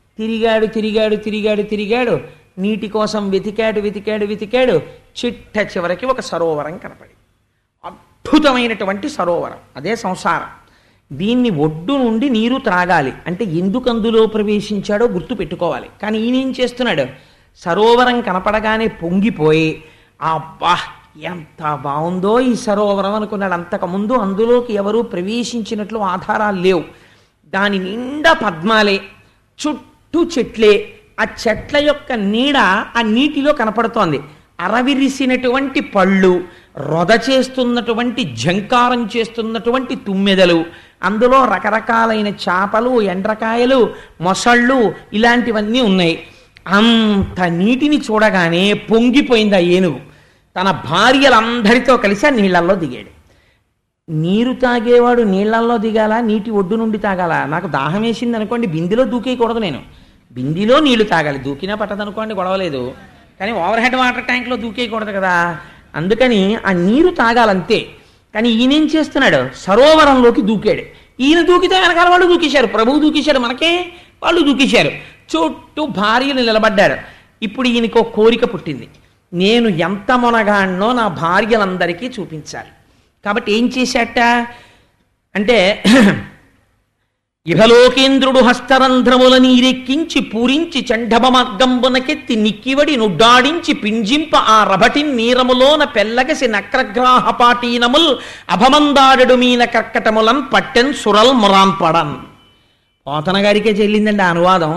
Speaker 1: తిరిగాడు, నీటి కోసం వెతికాడు. చిట్ట చివరికి ఒక సరోవరం కనపడి, అద్భుతమైనటువంటి సరోవరం. అదే సంసారం. దీన్ని ఒడ్డు నుండి నీరు త్రాగాలి అంటే ఎందుకు అందులో ప్రవేశించాడో గుర్తు పెట్టుకోవాలి. కానీ ఈయన ఏం చేస్తున్నాడు? సరోవరం కనపడగానే పొంగిపోయి అబ్బా ఎంత బాగుందో ఈ సరోవరం అనుకున్నాడు. అంతకుముందు అందులోకి ఎవరూ ప్రవేశించినట్లు ఆధారాలు లేవు. దాని నిండా పద్మాలే, చుట్టూ చెట్లే. ఆ చెట్ల యొక్క నీడ ఆ నీటిలో కనపడుతోంది. అరవిరిసినటువంటి పళ్ళు, రొద చేస్తున్నటువంటి ఝంకారం చేస్తున్నటువంటి తుమ్మెదలు, అందులో రకరకాలైన చేపలు, ఎండ్రకాయలు, మొసళ్ళు ఇలాంటివన్నీ ఉన్నాయి. అంత నీటిని చూడగానే పొంగిపోయింది ఆ ఏనుగు. తన భార్యలందరితో కలిసి ఆ నీళ్లల్లో దిగాడు. నీరు తాగేవాడు నీళ్లల్లో దిగాల, నీటి ఒడ్డు నుండి తాగాల? నాకు దాహం వేసింది అనుకోండి, బిందెలో దూకేయకూడదు. నేను బిందెలో నీళ్లు తాగాలి. దూకినా పట్టదనుకోండి, గొడవలేదు. కానీ ఓవర్ హెడ్ వాటర్ ట్యాంక్లో దూకేయకూడదు కదా. అందుకని ఆ నీరు తాగాలంతే. కానీ ఈయనేం చేస్తున్నాడు? సరోవరంలోకి దూకాడు. ఈయన దూకితే వెనకాల వాళ్ళు దూకేశారు. ప్రభువు దూకేశాడు, మనకే వాళ్ళు దూకేశారు. చుట్టూ భార్యలు నిలబడ్డారు. ఇప్పుడు ఈయనకు కోరిక పుట్టింది, నేను ఎంత మొనగాన్నో నా భార్యలందరికీ చూపించాలి. కాబట్టి ఏం చేశాట అంటే ఇహలోకేంద్రుడు హస్తరంధ్రముల నీరెక్కించి పూరించి చండభ మార్గంబునకెత్తి నిక్కివడి నుడ్డాడించి పింజింప ఆ రభటిన్ నీరములోన పెల్లగసి నక్రగ్రాహపాటీనముల్ అభమందాడడు మీన కర్కటములన్ పట్టెన్ సురల్ మురాన్పడన్. పోతన గారికే చెల్లిందండి ఆ అనువాదం.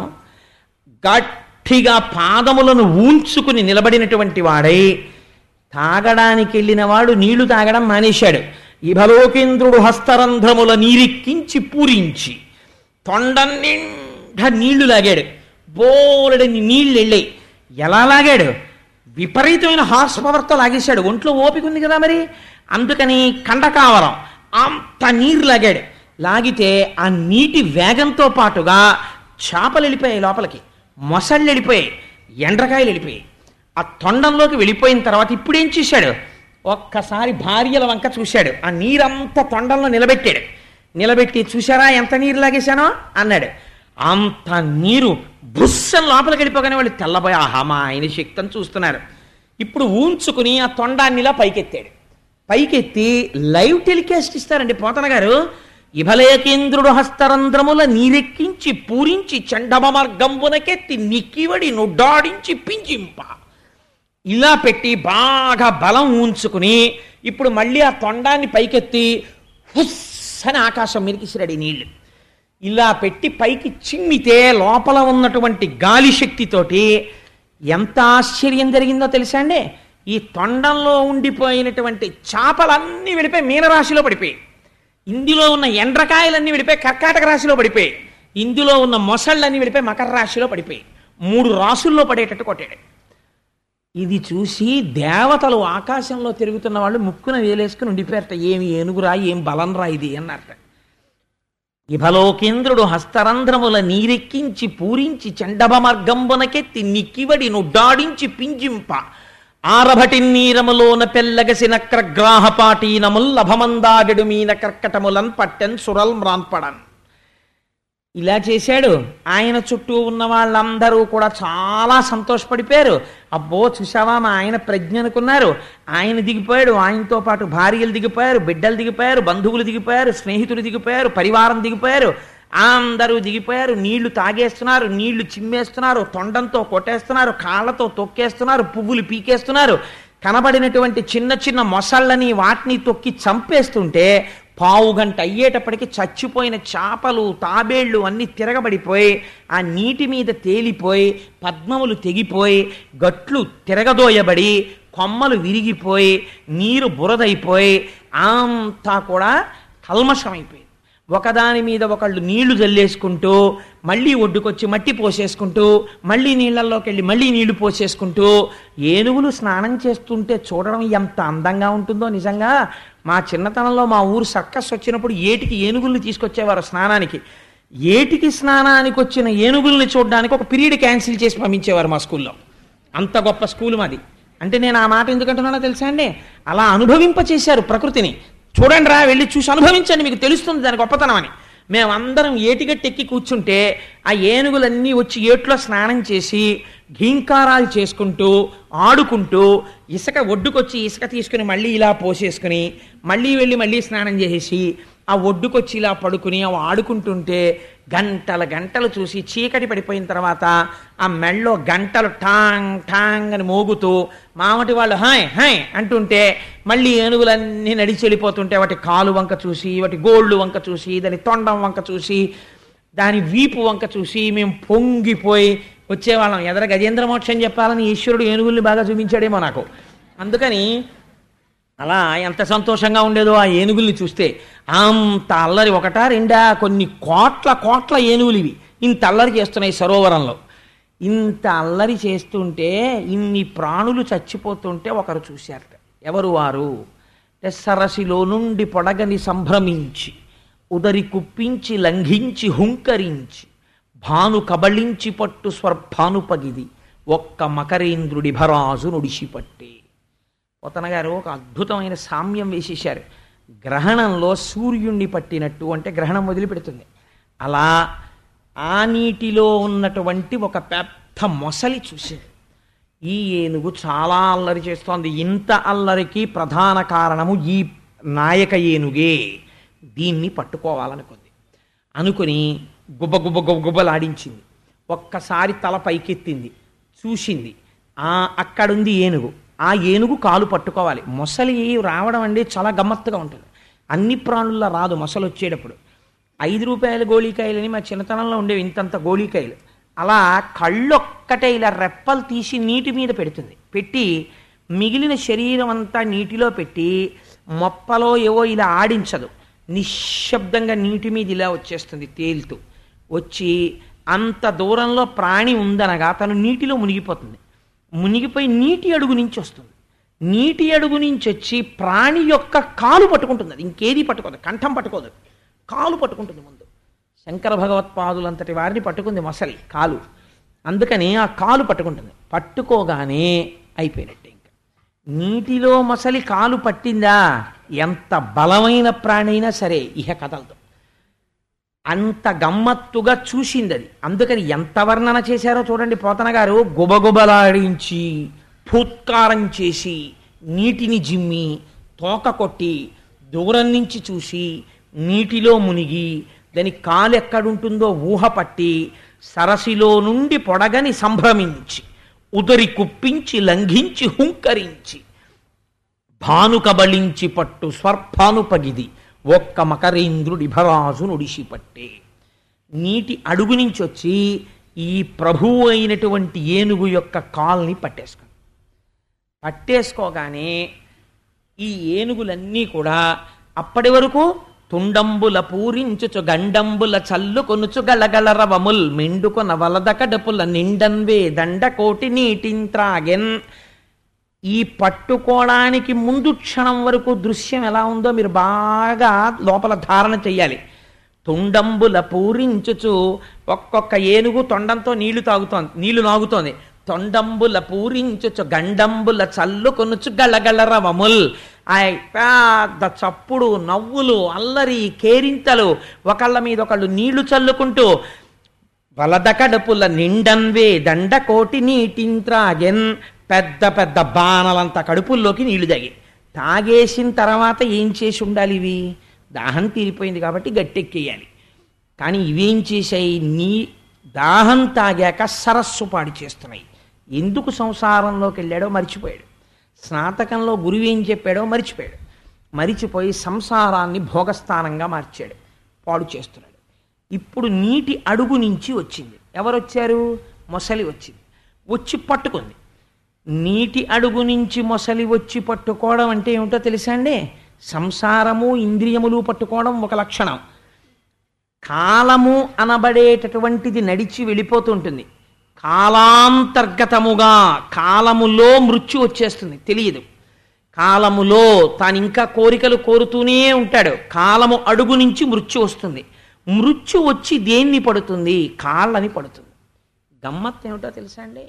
Speaker 1: గట్టిగా పాదములను ఊంచుకుని నిలబడినటువంటి వాడై తాగడానికి వెళ్ళిన వాడు నీళ్లు తాగడం మానేశాడు. ఇహలోకేంద్రుడు హస్తరంధ్రముల నీరెక్కించి పూరించి తొండ నిండా నీళ్లు లాగాడు. బోలెడని నీళ్లు వెళ్ళాయి. ఎలా లాగాడు? విపరీతమైన హార్స్ పవర్తో లాగేశాడు. ఒంట్లో ఓపిక ఉంది కదా మరి, అందుకని కండకావరం అంత నీరు లాగాడు. లాగితే ఆ నీటి వేగంతో పాటుగా చేపలు వెళ్ళిపోయాయి లోపలికి, మొసళ్ళు వెళ్ళిపోయాయి, ఎండ్రకాయలు వెళ్ళిపోయాయి. ఆ తొండంలోకి వెళ్ళిపోయిన తర్వాత ఇప్పుడు ఏం చేశాడు? ఒక్కసారి భార్యల వంక చూశాడు. ఆ నీరంతా తొండంలో నిలబెట్టాడు. నిలబెట్టి చూశారా ఎంత నీరు లాగేశానో అన్నాడు. అంత నీరు బుస్సన్ లోపలికి వెళ్ళిపోగానే వాళ్ళు తెల్లబోయి ఆహా మా ఆయన శక్తిని చూస్తున్నారు. ఇప్పుడు ఊంచుకుని ఆ తొండాన్నిలా పైకెత్తాడు. పైకెత్తి లైవ్ టెలికాస్ట్ ఇస్తారండి పోతన గారు. ఇభలేకేంద్రుడు హస్తరంధ్రముల నీరెక్కించి పూరించి చండమ మార్గంబునకెత్తి నిక్కివడి నుడ్డాడించి పింజింప ఇలా పెట్టి బాగా బలం ఊంచుకుని ఇప్పుడు మళ్ళీ ఆ తొండాన్ని పైకెత్తి హుస్ అని ఆకాశం మీదకిసిరాడు నీళ్లు. ఇలా పెట్టి పైకి చిమ్మితే లోపల ఉన్నటువంటి గాలి శక్తితోటి ఎంత ఆశ్చర్యం జరిగిందో తెలుసా అండి? ఈ తొండంలో ఉండిపోయినటువంటి చేపలన్నీ వెళ్ళిపోయి మీనరాశిలో పడిపోయాయి. ఇందులో ఉన్న ఎండ్రకాయలన్నీ విడిపోయి కర్కాటక రాశిలో పడిపోయాయి. ఇందులో ఉన్న మొసళ్ళన్నీ విడిపోయి మకర రాశిలో పడిపోయాయి. 3 రాశుల్లో పడేటట్టు కొట్టాడు. ఇది చూసి దేవతలు ఆకాశంలో తిరుగుతున్న వాళ్ళు ముక్కున వేలేసుకుని ఉండిపోయారట. ఏమి ఏనుగురా, ఏం బలం రా ఇది అన్నారట. ఇభలోకేంద్రుడు హస్తరంధ్రముల నీరెక్కించి పూరించి చండభ మార్గంబునకెత్తి నిక్కివడి నుడ్డాడించి పింజింప ఆరభటి నీరములోన పెల్లగసి నక్రగ్రాహపాటీనముల్ లభమందాగడు మీన కర్కటములన్ పట్టెన్ సురల్ మ్రాన్పడన్. ఇలా చేశాడు. ఆయన చుట్టూ ఉన్న వాళ్ళందరూ కూడా చాలా సంతోషపడిపోయారు. అబ్బో చూసావా మా ఆయన ప్రజ్ఞ అనుకున్నారు. ఆయన దిగిపోయాడు, ఆయనతో పాటు భార్యలు దిగిపోయారు, బిడ్డలు దిగిపోయారు, బంధువులు దిగిపోయారు, స్నేహితులు దిగిపోయారు, పరివారం దిగిపోయారు, అందరూ దిగిపోయారు. నీళ్లు తాగేస్తున్నారు, నీళ్లు చిమ్మేస్తున్నారు, తొండంతో కొట్టేస్తున్నారు, కాళ్ళతో తొక్కేస్తున్నారు, పువ్వులు పీకేస్తున్నారు. కనబడినటువంటి చిన్న చిన్న మొసళ్ళని వాటిని తొక్కి చంపేస్తుంటే పావుగంట అయ్యేటప్పటికి చచ్చిపోయిన చేపలు తాబేళ్లు అన్నీ తిరగబడిపోయి ఆ నీటి మీద తేలిపోయి పద్మములు తెగిపోయి గట్లు తిరగదోయబడి కొమ్మలు విరిగిపోయి నీరు బురదైపోయి అంతా కూడా కల్మషమైపోయింది. ఒకదాని మీద ఒకళ్ళు నీళ్లు జల్లేసుకుంటూ మళ్ళీ ఒడ్డుకొచ్చి మట్టి పోసేసుకుంటూ మళ్ళీ నీళ్లలోకి వెళ్ళి మళ్ళీ నీళ్లు పోసేసుకుంటూ ఏనుగులు స్నానం చేస్తుంటే చూడడం ఎంత అందంగా ఉంటుందో. నిజంగా మా చిన్నతనంలో మా ఊరు సర్కస్ వచ్చినప్పుడు ఏటికి ఏనుగుల్ని తీసుకొచ్చేవారు స్నానానికి. ఏటికి స్నానానికి వచ్చిన ఏనుగుల్ని చూడడానికి ఒక పీరియడ్ క్యాన్సిల్ చేసి పంపించేవారు మా స్కూల్లో. అంత గొప్ప స్కూల్ మాది. అంటే నేను ఆ మాట ఎందుకంటున్నానో తెలుసా అండి, అలా అనుభవింపచేశారు ప్రకృతిని. చూడండి రా, వెళ్ళి చూసి అనుభవించండి, మీకు తెలుస్తుంది దాని గొప్పతనం అని. మేమందరం ఏటిగట్టెక్కి కూర్చుంటే ఆ ఏనుగులన్నీ వచ్చి ఏట్లో స్నానం చేసి ఘీంకారాలు చేసుకుంటూ ఆడుకుంటూ ఇసుక ఒడ్డుకొచ్చి ఇసుక తీసుకుని మళ్ళీ ఇలా పోసేసుకుని మళ్ళీ వెళ్ళి మళ్ళీ స్నానం చేసేసి ఆ ఒడ్డుకొచ్చి ఇలా పడుకుని అవి ఆడుకుంటుంటే గంటల గంటలు చూసి చీకటి పడిపోయిన తర్వాత ఆ మెళ్ళో గంటలు టాంగ్ టాంగ్ అని మోగుతూ మామటి వాళ్ళు హాయ్ హాయ్ అంటుంటే మళ్ళీ ఏనుగులన్నీ నడిచి వెళ్ళిపోతుంటే వాటి కాలు వంక చూసి వాటి గోళ్ళు వంక చూసి దాని తొండం వంక చూసి దాని వీపు వంక చూసి మేము పొంగిపోయి వచ్చేవాళ్ళం. ఎదర గజేంద్ర మోక్షం చెప్పాలని ఈశ్వరుడు ఏనుగుల్ని బాగా చూపించాడేమో నాకు. అందుకని అలా ఎంత సంతోషంగా ఉండేదో ఆ ఏనుగుల్ని చూస్తే. అంత అల్లరి ఒకటా రెండా కొన్ని కోట్ల కోట్ల ఏనుగులు ఇవి ఇంత అల్లరి చేస్తున్నాయి సరోవరంలో. ఇంత అల్లరి చేస్తుంటే ఇన్ని ప్రాణులు చచ్చిపోతుంటే ఒకరు చూశారట. ఎవరు వారు? సరసిలో నుండి పొడగని సంభ్రమించి ఉదరి కుప్పించి లంఘించి హుంకరించి భాను కబళించి పట్టు స్వర్భానుపగిది ఒక్క మకరేంద్రుడి భరాజు నుడిసిపట్టి. పోతన గారు ఒక అద్భుతమైన సామ్యం వేసేశారు. గ్రహణంలో సూర్యుణ్ణి పట్టినట్టు అంటే గ్రహణం వదిలిపెడుతుంది. అలా ఆ నీటిలో ఉన్నటువంటి ఒక పెద్ద మొసలి చూసింది. ఈ ఏనుగు చాలా అల్లరి చేస్తోంది. ఇంత అల్లరికి ప్రధాన కారణము ఈ నాయక ఏనుగే. దీన్ని పట్టుకోవాలనుకుంది. అనుకుని గుబ్బ గుబ్బ గుబ్బ గుబ్బలాడించింది. ఒక్కసారి తల పైకెత్తింది, చూసింది. అక్కడుంది ఏనుగు. ఆ ఏనుగు కాలు పట్టుకోవాలి. మొసలి రావడం అండి చాలా గమ్మత్తుగా ఉంటుంది. అన్ని ప్రాణుల్లో రాదు మొసలు వచ్చేటప్పుడు. 5 రూపాయల గోళీకాయలని మా చిన్నతనంలో ఉండేవి, ఇంతంత గోళీకాయలు. అలా కళ్ళొక్కటే ఇలా రెప్పలు తీసి నీటి మీద పెడుతుంది. పెట్టి మిగిలిన శరీరం అంతా నీటిలో పెట్టి మొప్పలో ఏవో ఇలా ఆడించదు. నిశ్శబ్దంగా నీటి మీద ఇలా వచ్చేస్తుంది తేలుతూ. వచ్చి అంత దూరంలో ప్రాణి ఉందనగా తను నీటిలో మునిగిపోతుంది. మునిగిపోయి నీటి అడుగు నుంచి వస్తుంది. నీటి అడుగు నుంచి వచ్చి ప్రాణి యొక్క కాలు పట్టుకుంటుంది. అది ఇంకేది పట్టుకోదు, కంఠం పట్టుకోదు, కాలు పట్టుకుంటుంది. ముందు శంకర భగవత్పాదులంతటి వారిని పట్టుకుంది మొసలి కాలు. అందుకని ఆ కాలు పట్టుకుంటుంది. పట్టుకోగానే అయిపోయినట్టే. ఇంకా నీటిలో మొసలి కాలు పట్టిందా, ఎంత బలమైన ప్రాణి అయినా సరే ఇహ కథలతో అంత గమ్మత్తుగా చూసింది అది. అందుకని ఎంత వర్ణన చేశారో చూడండి పోతన గారు. గుబగుబలాడించి ఫూత్కారం చేసి నీటిని జిమ్మి తోక కొట్టి దూరం నుంచి చూసి నీటిలో మునిగి దాని కాలు ఎక్కడుంటుందో ఊహ పట్టి సరసిలో నుండి పొడగని సంభ్రమించి ఉదరి కుప్పించి లంఘించి హుంకరించి భాను కబళించి పట్టు స్వర్భానుపగిది ఒక్క మకరేంద్రుడి భరాజు నుడిసిపట్టే. నీటి అడుగు నుంచి వచ్చి ఈ ప్రభువు అయినటువంటి ఏనుగు యొక్క కాల్ని పట్టేసుకోగానే ఈ ఏనుగులన్నీ కూడా అప్పటి వరకు తుండంబుల పూరించుచు గండంబుల చల్లు కొనుచు గలగల రవముల్ మెండుకొన వలద కడపుల నిండన్వే దండ కోటి నీటింత్రాగెన్. ఈ పట్టుకోవడానికి ముందు క్షణం వరకు దృశ్యం ఎలా ఉందో మీరు బాగా లోపల ధారణ చెయ్యాలి. తుండంబుల పూరించుచు ఒక్కొక్క ఏనుగు తొండంతో నీళ్లు నాగుతోంది. తొండంబుల పూరించుచు గండంబుల చల్లుకొనుచు గళగళరవముల్. ఆ పెద్ద చప్పుడు, నవ్వులు, అల్లరి, కేరింతలు, ఒకళ్ళ మీద ఒకళ్ళు నీళ్లు చల్లుకుంటూ వలద కడుపుల నిండన్వే దండ కోటి నీటింత్రాగెన్. పెద్ద పెద్ద బాణలంత కడుపుల్లోకి నీళ్లు తాగేసిన తర్వాత ఏం చేసి ఉండాలి? ఇవి దాహం తీరిపోయింది కాబట్టి గట్టెక్కేయాలి. కానీ ఇవేం చేశాయి? దాహం తాగాక సరస్సు పాడు చేస్తున్నాయి. ఎందుకు సంసారంలోకి వెళ్ళాడో మర్చిపోయాడు. స్నాతకంలో గురువు ఏం చెప్పాడో మర్చిపోయాడు. మరిచిపోయి సంసారాన్ని భోగస్థానంగా మార్చాడు, పాడు చేస్తున్నాడు. ఇప్పుడు నీటి అడుగు నుంచి వచ్చింది. ఎవరొచ్చారు? మొసలి వచ్చింది. వచ్చి పట్టుకుంది. నీటి అడుగు నుంచి మొసలి వచ్చి పట్టుకోవడం అంటే ఏమిటో తెలుసా అండి? సంసారము ఇంద్రియములు పట్టుకోవడం ఒక లక్షణం. కాలము అనబడేటటువంటిది నడిచి వెళ్ళిపోతుంటుంది. కాలాంతర్గతముగా కాలములో మృత్యు వచ్చేస్తుంది, తెలియదు. కాలములో తాను ఇంకా కోరికలు కోరుతూనే ఉంటాడు. కాలము అడుగు నుంచి మృత్యు వస్తుంది. మృత్యు వచ్చి దేన్ని పడుతుంది? కాళ్ళని పడుతుంది. గమ్మత్తు ఏమిటో తెలుసా అండి?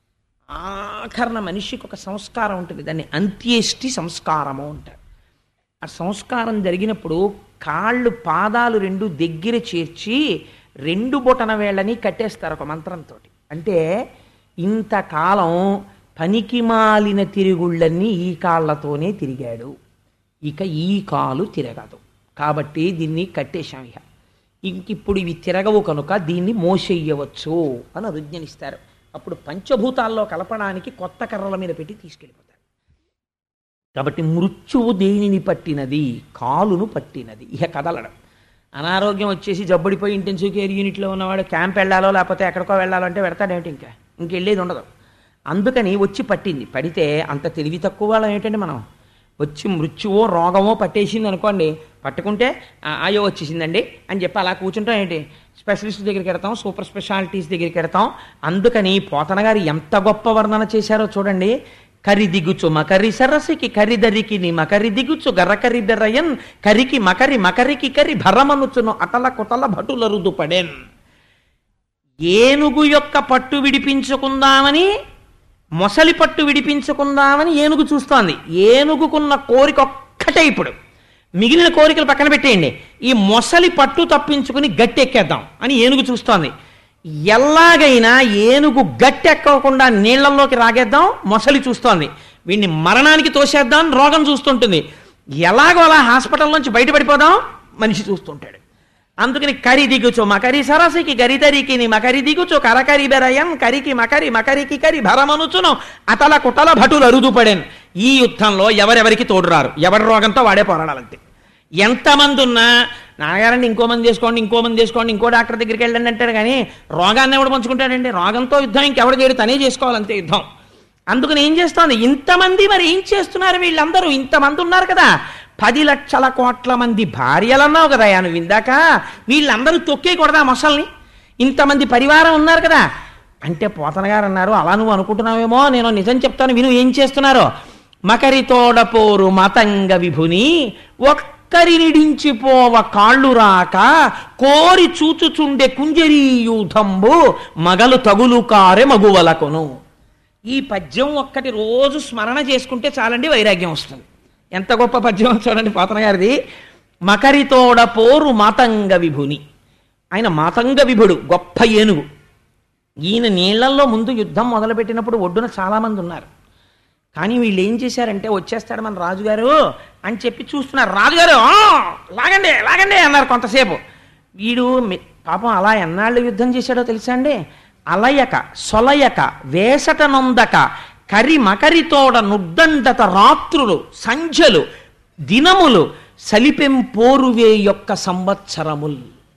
Speaker 1: ఆఖరణ మనిషికి ఒక సంస్కారం ఉంటుంది, దాన్ని అంత్యేష్టి సంస్కారము అంటారు. ఆ సంస్కారం జరిగినప్పుడు కాళ్ళు పాదాలు రెండు దగ్గర చేర్చి రెండు బొటన వేళ్ళని కట్టేస్తారు ఒక మంత్రంతో. అంటే ఇంతకాలం పనికి మాలిన తిరుగుళ్ళన్నీ ఈ కాళ్ళతోనే తిరిగాడు, ఇక ఈ కాలు తిరగదు కాబట్టి దీన్ని కట్టేశాం. ఇంకిప్పుడు ఇవి తిరగవు కనుక దీన్ని మోసేయవచ్చు అని అనుజ్ఞనిస్తారు. అప్పుడు పంచభూతాల్లో కలపడానికి కొత్త కర్రల మీద పెట్టి తీసుకెళ్ళిపోతారు. కాబట్టి మృత్యువు దేనిని పట్టినది? కాలును పట్టినది. ఇక కదలడం. అనారోగ్యం వచ్చేసి జబ్బడిపోయి ఇంటెన్సివ్ కేర్ యూనిట్లో ఉన్నవాడు క్యాంప్ వెళ్ళాలో లేకపోతే ఎక్కడికో వెళ్ళాలో అంటే పెడతాడేమిటి? ఇంకెళ్ళేది ఉండదు. అందుకని వచ్చి పట్టింది. పడితే అంత తెలివి తక్కువ వాళ్ళం ఏంటండి మనం? వచ్చి మృత్యువో రోగమో పట్టేసింది అనుకోండి, పట్టుకుంటే అయ్యో వచ్చేసిందండి అని చెప్పి అలా కూర్చుంటాం ఏంటి? స్పెషలిస్ట్ దగ్గరికి వెడతాం, సూపర్ స్పెషాలిటీస్ దగ్గరికి వెడతాం. అందుకని పోతన గారు ఎంత గొప్ప వర్ణన చేశారో చూడండి. కరి దిగుచు మకరి సరసికి కరిదరికి ని మకరి దిగుచు గర్రకరి బెర్రయన్ కరికి మకరి మకరికి కరి భరమనుచును అటల కొటల భటుల రుదు పడెన్. ఏనుగు యొక్క పట్టు విడిపించుకుందామని, మొసలి పట్టు విడిపించుకుందామని ఏనుగు చూస్తోంది. ఏనుగుకున్న కోరిక ఒక్కటే. ఇప్పుడు మిగిలిన కోరికలు పక్కన పెట్టేయండి, ఈ మొసలి పట్టు తప్పించుకుని గట్టెక్కేద్దాం అని ఏనుగు చూస్తోంది. ఎలాగైనా ఏనుగు గట్టెక్కకుండా నీళ్లలోకి రాగేద్దాం మొసలి చూస్తోంది. వీడిని మరణానికి తోసేద్దాం రోగం చూస్తుంటుంది. ఎలాగో అలా హాస్పిటల్ నుంచి బయటపడిపోదాం మనిషి చూస్తుంటాడు. అందుకని కరి దిగుచో మకరి సరసికి గరిదరికి ని మకరి దిగుచో కరకరి బెరయం కరికి మకరి మకరికి కరి భరమనుచును అతల కుటల భటులు అరుదుపడెన్. ఈ యుద్ధంలో ఎవరెవరికి తోడురారు, ఎవరి రోగంతో వాడే పోరాడాలంతే. ఎంతమంది ఉన్నా నాన్నగారండి ఇంకో మంది చేసుకోండి, ఇంకో మంది చేసుకోండి, ఇంకో డాక్టర్ దగ్గరికి వెళ్ళండి అంటాడు. కానీ రోగాన్ని ఎవడు పంచుకుంటాడండి? రోగంతో యుద్ధం ఇంకెవడు చేయడు, తనే చేసుకోవాలంతే యుద్ధం. అందుకని ఏం చేస్తోంది? ఇంతమంది మరి ఏం చేస్తున్నారు వీళ్ళందరూ? ఇంతమంది ఉన్నారు కదా, 10 లక్షల కోట్ల మంది భార్యలు అన్నావు కదా నువ్వు ఇందాక. వీళ్ళందరూ తొక్కేయకూడదా మొసల్ని? ఇంతమంది పరివారం ఉన్నారు కదా అంటే పోతన గారు అన్నారు, అలా నువ్వు అనుకుంటున్నావేమో, నేను నిజం చెప్తాను విను ఏం చేస్తున్నారో. మకరి తోడపోరు మతంగ విభుని ఒక్కరినిడించిపోవ కాళ్ళు రాక కోరి చూచుచుండే కుంజరీయూథంబు మగలు తగులు కారె మగువలకును. ఈ పద్యం ఒక్కటి రోజు స్మరణ చేసుకుంటే చాలండి, వైరాగ్యం వస్తుంది. ఎంత గొప్ప పద్యం చూడండి పోతన గారిది. మకరితోడ పోరు మాతంగ విభుని. ఆయన మాతంగ విభుడు, గొప్ప ఏనుగు. ఈయన నీళ్లల్లో ముందు యుద్ధం మొదలుపెట్టినప్పుడు ఒడ్డున చాలామంది ఉన్నారు. కానీ వీళ్ళు ఏం చేశారంటే, వచ్చేస్తాడు మన రాజుగారు అని చెప్పి చూస్తున్నారు. రాజుగారు లాగండి లాగండి అన్నారు కొంతసేపు. వీడు పాపం అలా ఎన్నాళ్ళు యుద్ధం చేశాడో తెలుసా అండి? అలయక సొలయక వేసట నొందక కరి మకరితోడ నుడ్డండత రాత్రులు సంధ్యలు దినములు సలిపెం పోరువే యొక్క సంవత్సరముల్.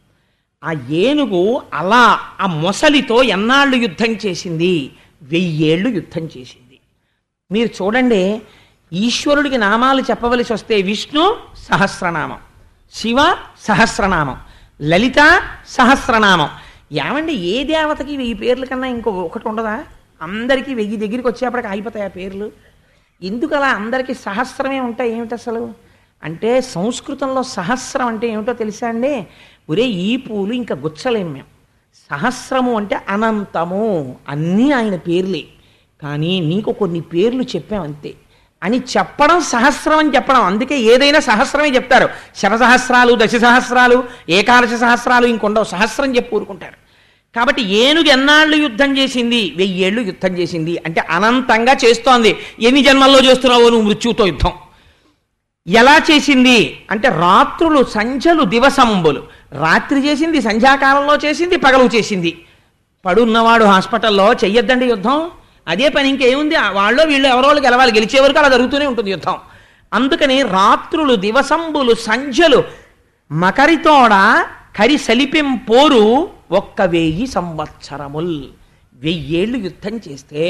Speaker 1: ఆ ఏనుగు అలా ఆ మొసలితో ఎన్నాళ్ళు యుద్ధం చేసింది? 1000 ఏళ్ళు యుద్ధం చేసింది. మీరు చూడండి, ఈశ్వరుడికి నామాలు చెప్పవలసి వస్తే విష్ణు సహస్రనామం, శివ సహస్రనామం, లలిత సహస్రనామం. ఏమండి ఏ దేవతకి 1000 పేర్ల కన్నా ఒకటి ఉండదా? అందరికీ 1000 దగ్గరికి వచ్చేప్పటికి అయిపోతాయి ఆ పేర్లు. ఎందుకు అలా అందరికీ సహస్రమే ఉంటాయి? ఏమిటి అసలు అంటే, సంస్కృతంలో సహస్రం అంటే ఏమిటో తెలుసా అండి? ఒరే ఈ పూలు ఇంకా గుచ్చలేం మేము. సహస్రము అంటే అనంతము, అన్నీ ఆయన పేర్లే. కానీ నీకు కొన్ని పేర్లు చెప్పామంతే అని చెప్పడం సహస్రం అని చెప్పడం. అందుకే ఏదైనా సహస్రమే చెప్తారు. శతసహస్రాలు, దశ సహస్రాలు, ఏకాదశ సహస్రాలు ఇంకొండవు, సహస్రం చెప్పి ఊరుకుంటారు. కాబట్టి ఏనుగు ఎన్నాళ్ళు యుద్ధం చేసింది? 1000 ఏళ్ళు యుద్ధం చేసింది. అంటే అనంతంగా చేస్తోంది. ఎన్ని జన్మల్లో చేస్తున్నావో నువ్వు మృత్యువుతో యుద్ధం. ఎలా చేసింది అంటే రాత్రులు, సంధ్యలు, దివసంబులు. రాత్రి చేసింది, సంధ్యాకాలంలో చేసింది, పగలు చేసింది. పడున్నవాడు హాస్పిటల్లో చెయ్యొద్దండి యుద్ధం, అదే పని. ఇంకేముంది, వాళ్ళు వీళ్ళు ఎవరో వాళ్ళు గెలవాలి, గెలిచే వరకు అలా జరుగుతూనే ఉంటుంది యుద్ధం. అందుకని రాత్రులు, దివసంబులు, సంధ్యలు, మకరితోడ కరి సలిపిం పోరు 1000 సంవత్సరముల్. 1000 ఏళ్ళు యుద్ధం చేస్తే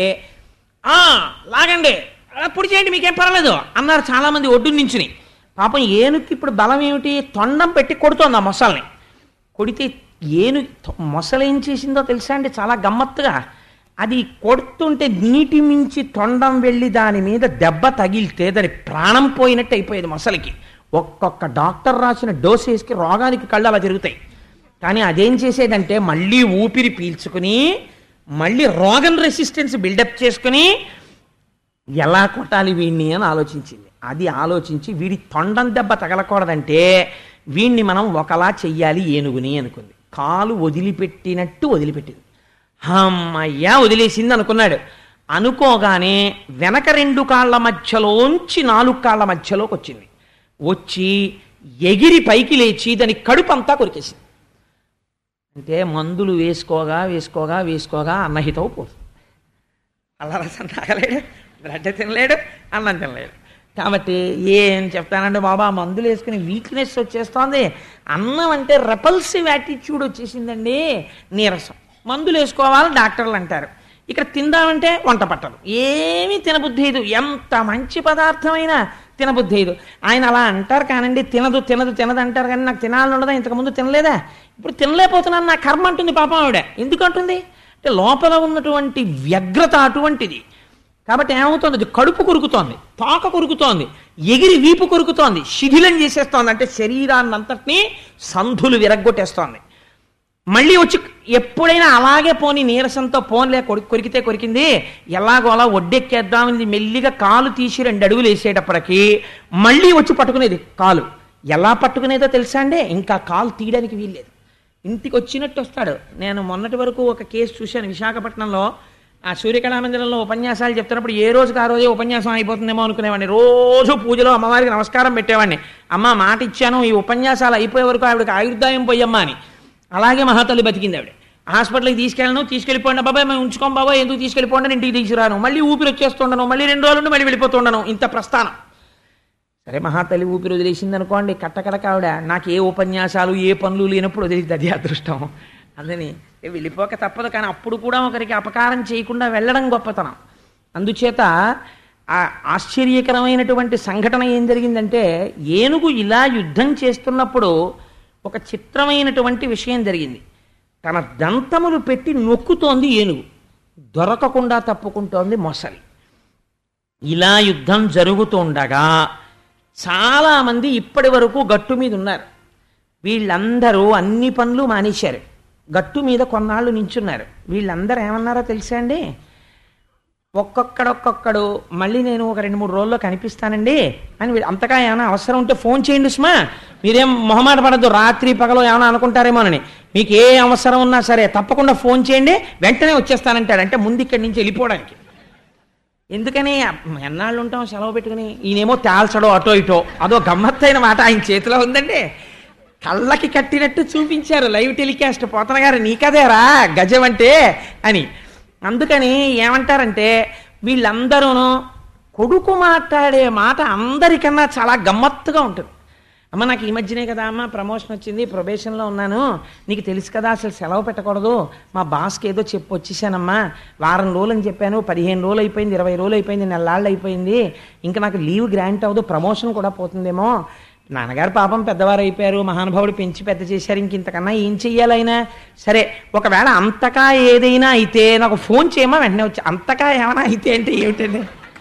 Speaker 1: లాగండి, అప్పుడు చేయండి, మీకేం పర్వాలేదు అన్నారు చాలామంది ఒడ్డు నుంచుని. పాపం ఏనుగుకి ఇప్పుడు బలం ఏమిటి? తొండం పెట్టి కొడుతోంది ఆ మొసల్ని. కొడితే మొసలు ఏం చేసిందో తెలుసా అండి? చాలా గమ్మత్తుగా అది కొడుతుంటే నీటి మించి తొండం వెళ్ళి దాని మీద దెబ్బ తగిలితే దాని ప్రాణం పోయినట్టు అయిపోయేది మొసలికి. ఒక్కొక్క డాక్టర్ రాసిన డోసేస్కి రోగానికి కళ్ళు అలా జరుగుతాయి. కానీ అదేం చేసేదంటే మళ్ళీ ఊపిరి పీల్చుకుని మళ్ళీ రోగం రెసిస్టెన్స్ బిల్డప్ చేసుకుని ఎలా కొట్టాలి వీడిని అని ఆలోచించింది. అది ఆలోచించి వీడి తొండం దెబ్బ తగలకూడదంటే వీడిని మనం ఒకలా చెయ్యాలి ఏనుగుని అనుకుంది. కాలు వదిలిపెట్టినట్టు వదిలిపెట్టింది. అమ్మయ్యా వదిలేసింది అనుకున్నాడు. అనుకోగానే వెనక 2 కాళ్ళ మధ్యలోంచి 4 కాళ్ళ మధ్యలోకి వచ్చింది. వచ్చి ఎగిరి పైకి లేచి దాని కడుపు అంతా కొరికేసింది. అంటే మందులు వేసుకోగా వేసుకోగా వేసుకోగా అన్నహితవు పోతుంది. అలా రసం తాగలేడు, బ్రెడ్ తినలేడు, అన్నం తినలేడు. కాబట్టి ఏం చెప్తానంటే బాబా మందులు వేసుకుని వీక్నెస్ వచ్చేస్తోంది, అన్నం అంటే రెపల్సివ్ యాటిట్యూడ్ వచ్చేసిందండి, నీరసం. మందులు వేసుకోవాలని డాక్టర్లు అంటారు. ఇక్కడ తిందామంటే వంట పట్టదు, ఏమీ తినబుద్ధేదు, ఎంత మంచి పదార్థమైనా తినబుద్ధేదు. ఆయన అలా అంటారు కానండి, తినదు తినదు తినదు అంటారు కానీ నాకు తినాలని ఉండదా? ఇంతకుముందు తినలేదా? ఇప్పుడు తినలేకపోతున్నాను నా కర్మ అంటుంది పాపం ఆవిడ. ఎందుకంటుంది అంటే లోపల ఉన్నటువంటి వ్యగ్రత అటువంటిది. కాబట్టి ఏమవుతుంది? కడుపు కొరుకుతోంది, తోక కొరుకుతోంది, ఎగిరి వీపు కొరుకుతోంది, శిథిలం చేసేస్తోంది. అంటే శరీరాన్ని అంతటినీ సంధులు విరగ్గొట్టేస్తోంది. మళ్ళీ వచ్చి ఎప్పుడైనా అలాగే పోని నీరసంతో పోన్లే కొరికితే కొరికింది, ఎలాగో అలా ఒడ్డెక్కేద్దామని మెల్లిగా కాలు తీసి 2 అడుగులు వేసేటప్పటికి మళ్ళీ వచ్చి పట్టుకునేది కాలు. ఎలా పట్టుకునేదో తెలుసా అండి? ఇంకా కాలు తీయడానికి వీల్లేదు, ఇంటికి వచ్చినట్టు వస్తాడు. నేను మొన్నటి వరకు ఒక కేసు చూశాను విశాఖపట్నంలో. ఆ సూర్యకళామందిరంలో ఉపన్యాసాలు చెప్తున్నప్పుడు ఏ రోజుకి ఆ రోజే ఉపన్యాసం అయిపోతుందేమో అనుకునేవాడిని. రోజు పూజలో అమ్మవారికి నమస్కారం పెట్టేవాడిని. అమ్మ మాట ఇచ్చాను, ఈ ఉపన్యాసాలు అయిపోయే వరకు ఆవిడకి ఆయుర్దాయం పోయమ్మా అని. అలాగే మహాతల్లి బతికింది ఆవిడ. హాస్పిటల్కి తీసుకెళ్ళిపోండి బాబాయ్, మేము ఉంచుకోం బాబాయ్, ఎందుకు తీసుకెళ్ళిపోండి, ఇంటికి తీసుకురాను, మళ్ళీ ఊపిరి వచ్చేస్తుండను, మళ్ళీ 2 రోజులు మళ్ళీ వెళ్ళిపోతుండను, ఇంత ప్రస్థానం. సరే మహాతల్లి ఊపిరి వదిలేసింది అనుకోండి, కట్టకడక ఆవిడ నాకు ఏ ఉపన్యాసాలు ఏ పనులు లేనప్పుడు వదిలేది, అది అదృష్టం. అందుని వెళ్ళిపోక తప్పదు. కానీ అప్పుడు కూడా ఒకరికి అపకారం చేయకుండా వెళ్ళడం గొప్పతనం. అందుచేత ఆ ఆశ్చర్యకరమైనటువంటి సంఘటన ఏం జరిగిందంటే, ఏనుగు ఇలా యుద్ధం చేస్తున్నప్పుడు ఒక చిత్రమైనటువంటి విషయం జరిగింది. తన దంతములు పెట్టి నొక్కుతోంది ఏనుగు, దొరకకుండా తప్పుకుంటోంది మొసలి. ఇలా యుద్ధం జరుగుతుండగా చాలామంది ఇప్పటి వరకు గట్టు మీద ఉన్నారు. వీళ్ళందరూ అన్ని పనులు మానేశారు, గట్టు మీద కొన్నాళ్ళు నించున్నారు. వీళ్ళందరూ ఏమన్నారో తెలుసా అండి? ఒక్కొక్కడు మళ్ళీ నేను ఒక 2-3 రోజుల్లో కనిపిస్తానండి అని. అంతగా ఏమైనా అవసరం ఉంటే ఫోన్ చేయండి సుమా, మీరేం మొహమాట పడద్దు, రాత్రి పగలో ఏమైనా అనుకుంటారేమోనని. మీకు ఏ అవసరం ఉన్నా సరే తప్పకుండా ఫోన్ చేయండి, వెంటనే వచ్చేస్తానంటాడు. అంటే ముందు ఇక్కడి నుంచి వెళ్ళిపోవడానికి. ఎందుకని ఎన్నాళ్ళు ఉంటాం సెలవు పెట్టుకుని? ఈయనేమో తేల్చడో అటో ఇటో, అదో గమ్మత్తైన మాట ఆయన చేతిలో ఉందండి. కళ్ళకి కట్టినట్టు చూపించారు లైవ్ టెలికాస్ట్. పోతన గారు నీకదేరా గజం అంటే అని. అందుకని ఏమంటారంటే వీళ్ళందరూ కొడుకు మాట్లాడే మాట అందరికన్నా చాలా గమ్మత్తుగా ఉంటుంది. అమ్మ నాకు ఈ మధ్యనే కదా అమ్మ ప్రమోషన్ వచ్చింది, ప్రొబేషన్లో ఉన్నాను, నీకు తెలుసు కదా అసలు సెలవు పెట్టకూడదు, మా బాస్కి ఏదో చెప్పి వచ్చేసానమ్మా, వారం రోజులు అని చెప్పాను, 15 రోజులు అయిపోయింది, 20 రోజులు అయిపోయింది, నెలలాళ్ళు అయిపోయింది, ఇంకా నాకు లీవ్ గ్రాంట్ అవ్వదు, ప్రమోషన్ కూడా పోతుందేమో. నాన్నగారు పాపం పెద్దవారు అయిపోయారు, మహానుభావుడు పెంచి పెద్ద చేశారు, ఇంక ఇంతకన్నా ఏం చెయ్యాలైనా సరే, ఒకవేళ అంతకా ఏదైనా అయితే నాకు ఫోన్ చేయమా, వెంటనే వచ్చి. అంతకా ఏమైనా అయితే అంటే ఏమిటండి?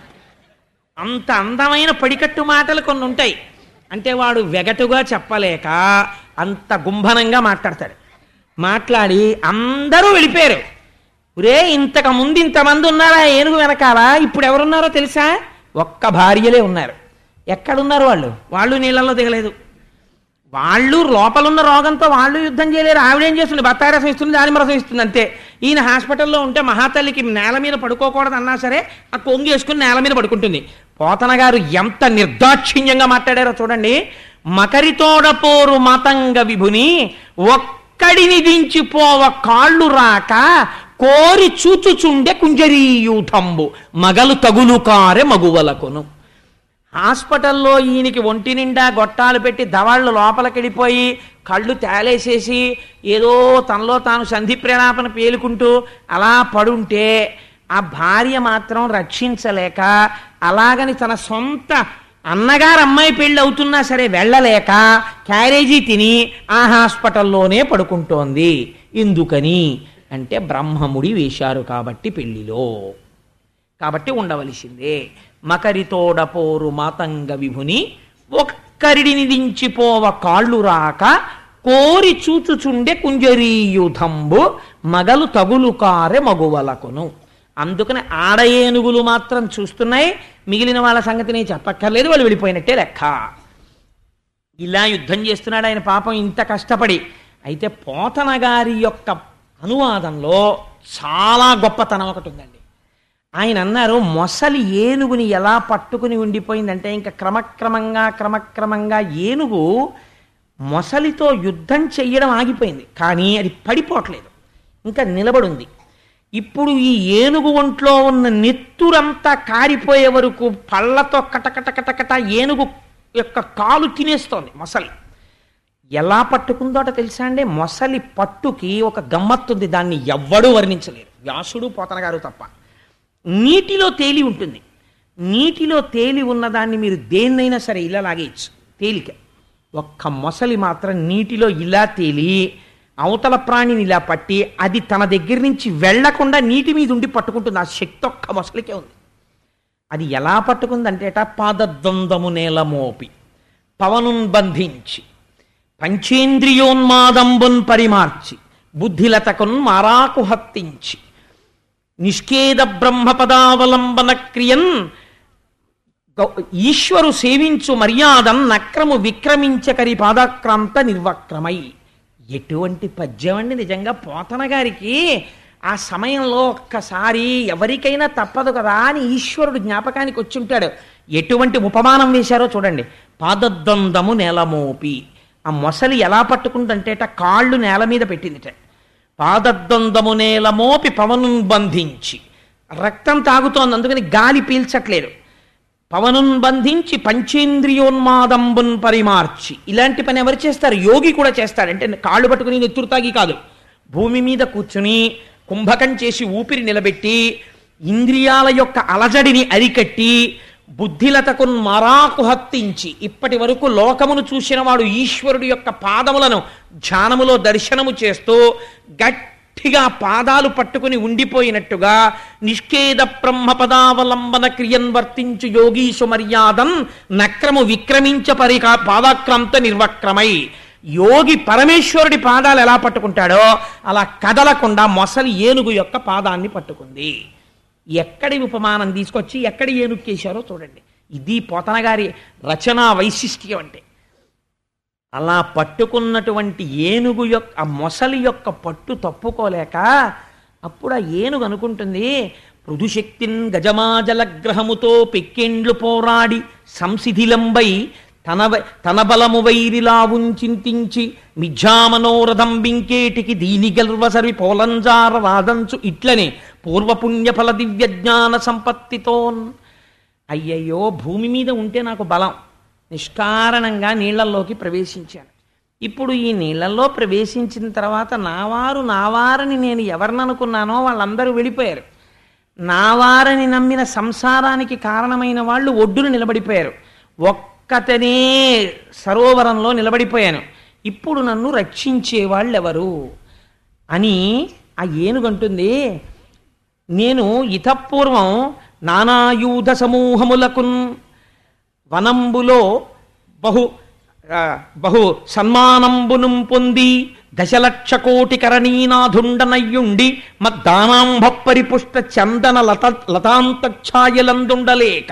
Speaker 1: అంత అందమైన పడికట్టు మాటలు కొన్ని ఉంటాయి. అంటే వాడు వెగటుగా చెప్పలేక అంత గుంభనంగా మాట్లాడతాడు. మాట్లాడి అందరూ వెళ్ళిపోయారు. ఒరే ఇంతకు ముందు ఇంతమంది ఉన్నారా ఏనుగు వెనకాల, ఇప్పుడు ఎవరున్నారో తెలుసా? ఒక్క భార్యలే ఉన్నారు. ఎక్కడున్నారు వాళ్ళు? వాళ్ళు నీళ్ళల్లో దిగలేదు. వాళ్ళు లోపలున్న రోగంతో వాళ్ళు యుద్ధం చేయలేరు. ఆవిడేం చేస్తుంది? బత్తాయి రసం ఇస్తుంది, దానిమ్మ రసం ఇస్తుంది, అంతే. ఈయన హాస్పిటల్లో ఉంటే మహాతల్లికి నేల మీద పడుకోకూడదు అన్నా సరే ఆ కొంగు వేసుకుని నేల మీద పడుకుంటుంది. పోతన గారు ఎంత నిర్దాక్షిణ్యంగా మాట్లాడారో చూడండి. మకరితోడపోరు మాతంగ విభుని ఒక్కడిని దించిపోవ కాళ్ళు రాక కోరి చూచుచుండే కుంజరీయూథంబు మగలు తగులు కారె మగువలకును. హాస్పిటల్లో ఈయనకి ఒంటి నిండా గొట్టాలు పెట్టి దవాళ్ళు లోపలికెళ్ళిపోయి కళ్ళు తేలేసేసి ఏదో తనలో తాను సంధి ప్రేలాపన పేలుకుంటూ అలా పడుంటే ఆ భార్య మాత్రం రక్షించలేక అలాగని తన సొంత అన్నగారు అమ్మాయి పెళ్ళి అవుతున్నా సరే వెళ్ళలేక క్యారేజీ తిని ఆ హాస్పిటల్లోనే పడుకుంటోంది. ఎందుకని అంటే బ్రహ్మముడి వేశారు కాబట్టి పెళ్లిలో, కాబట్టి ఉండవలసిందే. మకరితోడపోరు మాతంగ విభుని ఒక్కరిడిని దించిపోవ కాళ్ళు రాక కోరి చూచుచుండే కుంజరీయుధంబు మగలు తగులు కారె మగువలకును. అందుకని ఆడ ఏనుగులు మాత్రం చూస్తున్నాయి, మిగిలిన వాళ్ళ సంగతి నేను చెప్పక్కర్లేదు, వాళ్ళు వెళ్ళిపోయినట్టే లెక్క. ఇలా యుద్ధం చేస్తున్నాడు ఆయన పాపం ఇంత కష్టపడి. అయితే పోతన గారి యొక్క అనువాదంలో చాలా గొప్పతనం ఒకటి ఉందండి. ఆయన అన్నారు, మొసలి ఏనుగుని ఎలా పట్టుకుని ఉండిపోయిందంటే ఇంకా క్రమక్రమంగా ఏనుగు మొసలితో యుద్ధం చెయ్యడం ఆగిపోయింది, కానీ అది పడిపోవట్లేదు, ఇంకా నిలబడుంది. ఇప్పుడు ఈ ఏనుగు ఒంట్లో ఉన్న నెత్తురంతా కారిపోయే వరకు పళ్ళతో కటకటకటకట ఏనుగు యొక్క కాలు తినేస్తోంది మొసలి. ఎలా పట్టుకుందో అట తెలుసా అండి? మొసలి పట్టుకి ఒక గమ్మత్తుంది, దాన్ని ఎవ్వడూ వర్ణించలేరు, వ్యాసుడు పోతన గారు తప్ప. నీటిలో తేలి ఉంటుంది. నీటిలో తేలి ఉన్నదాన్ని మీరు దేన్నైనా సరే ఇలా లాగేయచ్చు, తేలిక. ఒక్క మొసలి మాత్రం నీటిలో ఇలా తేలి అవతల ప్రాణిని ఇలా పట్టి అది తన దగ్గర నుంచి వెళ్లకుండా నీటి మీద ఉండి పట్టుకుంటుంది. ఆ శక్తి ఒక్క మొసలికే ఉంది. అది ఎలా పట్టుకుందంటేట పాదద్వందము నేల మోపి పవనున్ బంధించి పంచేంద్రియోన్మాదంబున్ పరిమార్చి బుద్ధిలతకున్ మారాకు హత్తించి నిష్కేద బ్రహ్మపదావలంబన క్రియన్ ఈశ్వరు సేవించు మర్యాదం నక్రము విక్రమించకరి పాదాక్రాంత నిర్వక్రమై. ఎటువంటి పద్యం అండి నిజంగా! పోతన గారికి ఆ సమయంలో ఒక్కసారి ఎవరికైనా తప్పదు కదా అని ఈశ్వరుడు జ్ఞాపకానికి వచ్చి ఉంటాడు. ఎటువంటి ఉపమానం వేశారో చూడండి. పాదద్వందము నేలమోపి, ఆ మొసలి ఎలా పట్టుకుందంటేట కాళ్ళు నేల మీద పెట్టిందిట. పాదద్వందము నేలమోపి పవనున్ బంధించి, రక్తం తాగుతోంది అందుకని గాలి పీల్చట్లేదు. పవనున్ బంధించి పంచేంద్రియోన్మాదంబున్ పరిమార్చి. ఇలాంటి పని ఎవరు చేస్తారు? యోగి కూడా చేస్తాడు. అంటే కాళ్ళు పట్టుకుని నెత్తురు తాగి కాదు, భూమి మీద కూర్చుని కుంభకం చేసి ఊపిరి నిలబెట్టి ఇంద్రియాల యొక్క అలజడిని అరికట్టి బుద్ధిలతకు మరాకు హత్తించి, ఇప్పటి వరకు లోకమును చూసిన వాడు ఈశ్వరుడు యొక్క పాదములను ధ్యానములో దర్శనము చేస్తూ గట్టిగా పాదాలు పట్టుకుని ఉండిపోయినట్టుగా నిష్కేద బ్రహ్మపదావలంబన క్రియన్ వర్తించు యోగీశు మర్యాదం నక్రము విక్రమించ పాదాక్రాంత నిర్వక్రమై. యోగి పరమేశ్వరుడి పాదాలు ఎలా పట్టుకుంటాడో అలా కదలకుండా మొసలి ఏనుగు యొక్క పాదాన్ని పట్టుకుంది. ఎక్కడి ఉపమానం తీసుకొచ్చి ఎక్కడి ఏనుక్కేశారో చూడండి. ఇది పోతన గారి రచనా వైశిష్ట్యం అంటే. అలా పట్టుకున్నటువంటి ఏనుగు యొక్క ఆ మొసలి యొక్క పట్టు తప్పుకోలేక అప్పుడు ఆ ఏనుగు అనుకుంటుంది, పృథుశక్తిన్ గజమాజలగ్రహముతో పెక్కెండ్లు పోరాడి సంసిధిలంబై తన బలము వైరిలావుంచింతించి మిథ్యామనోరథం బింకేటికి దీని గర్వసరి పోలంజార రాదంచు ఇట్లనే పూర్వపుణ్యఫల దివ్యజ్ఞాన సంపత్తితోన్. అయ్యయ్యో, భూమి మీద ఉంటే నాకు బలం, నిష్కారణంగా నీళ్లల్లోకి ప్రవేశించాను. ఇప్పుడు ఈ నీళ్లలో ప్రవేశించిన తర్వాత నావారని నేను ఎవరిననుకున్నానో వాళ్ళందరూ వెళ్ళిపోయారు. నావారని నమ్మిన సంసారానికి కారణమైన వాళ్ళు ఒడ్డును నిలబడిపోయారు. ఒక్కతనే సరోవరంలో నిలబడిపోయాను. ఇప్పుడు నన్ను రక్షించేవాళ్ళెవరు అని ఆ ఏనుగంటుంది. నేను ఇతపూర్వం నానాయూధ సమూహములకున్ వనంబులో బహు సన్మానంబును పొంది దశలక్షకోటి కరణీనాథుండనయ్యుండి మద్దానాంభ పరిపుష్ట చందన లతాంతఛాయలందుండలేక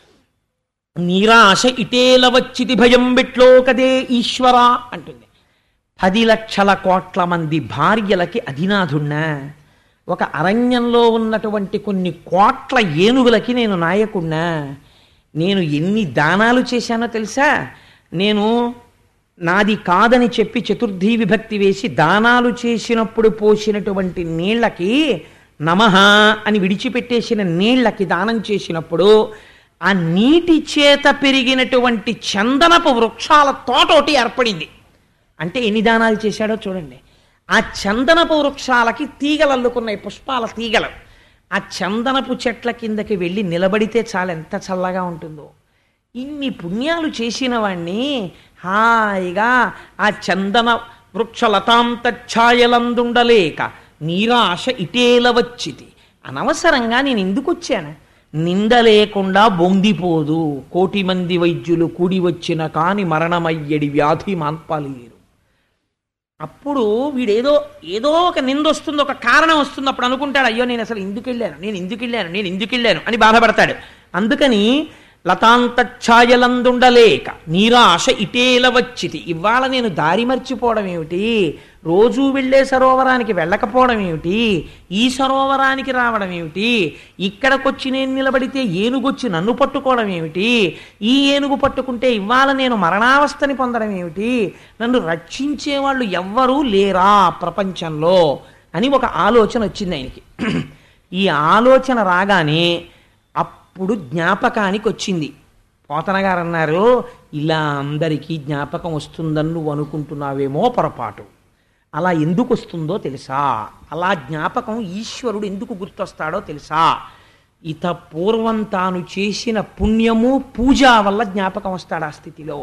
Speaker 1: నీరాశ ఇటేల వచ్చిది భయం బిట్లో కదే ఈశ్వర అంటుంది. 10 లక్షల కోట్ల మంది భార్యలకి అధినాథుణ్ణా, ఒక అరణ్యంలో ఉన్నటువంటి కొన్ని కోట్ల ఏనుగులకి నేను నాయకుణ్ణా, నేను ఎన్ని దానాలు చేశానో తెలుసా, నేను నాది కాదని చెప్పి చతుర్థీ విభక్తి వేసి దానాలు చేసినప్పుడు పోసినటువంటి నీళ్లకి నమః అని విడిచిపెట్టేసిన నీళ్లకి దానం చేసినప్పుడు ఆ నీటి చేత పెరిగినటువంటి చందనపు వృక్షాల తోటోటి ఏర్పడింది. అంటే ఎన్ని దానాలు చేశాడో చూడండి. ఆ చందనపు వృక్షాలకి తీగలు అల్లుకున్నాయి, పుష్పాల తీగలు. ఆ చందనపు చెట్ల కిందకి వెళ్ళి నిలబడితే చాలా ఎంత చల్లగా ఉంటుందో. ఇన్ని పుణ్యాలు చేసిన వాణ్ణి హాయిగా ఆ చందన వృక్ష లతాంతఛాయలందుండలేక నీరాశ ఇటేల వచ్చితి. అనవసరంగా నేను ఎందుకు వచ్చాను? నింద లేకుండా బొందిపోదు, 1,000,000 మంది వైద్యులు కూడి వచ్చిన కాని మరణమయ్యడి వ్యాధి మాన్పాలేరు. అప్పుడు వీడేదో ఏదో ఒక నింద వస్తుంది, ఒక కారణం వస్తుంది. అప్పుడు అనుకుంటాడు, అయ్యో నేను అసలు ఎందుకు వెళ్ళాను అని బాధపడతాడు. అందుకని లతాంతఛాయలందుండలేక నీరాశ ఇటేల వచ్చితి. ఇవాళ నేను దారి మర్చిపోవడం ఏమిటి, రోజూ వెళ్ళే సరోవరానికి వెళ్ళకపోవడం ఏమిటి, ఈ సరోవరానికి రావడం ఏమిటి, ఇక్కడికొచ్చి నేను నిలబడితే ఏనుగొచ్చి నన్ను పట్టుకోవడం ఏమిటి, ఈ ఏనుగు పట్టుకుంటే ఇవాళ నేను మరణావస్థని పొందడం ఏమిటి, నన్ను రక్షించేవాళ్ళు ఎవ్వరూ లేరా ప్రపంచంలో అని ఒక ఆలోచన వచ్చింది ఆయనకి. ఈ ఆలోచన రాగానే అప్పుడు జ్ఞాపకానికి వచ్చింది. పోతన గారు అన్నారు, ఇలా అందరికీ జ్ఞాపకం వస్తుందని నువ్వు అనుకుంటున్నావేమో పొరపాటు. అలా ఎందుకు వస్తుందో తెలుసా? అలా జ్ఞాపకం ఈశ్వరుడు ఎందుకు గుర్తొస్తాడో తెలుసా? ఇత పూర్వం తాను చేసిన పుణ్యము పూజ వల్ల జ్ఞాపకం వస్తాడు ఆ స్థితిలో.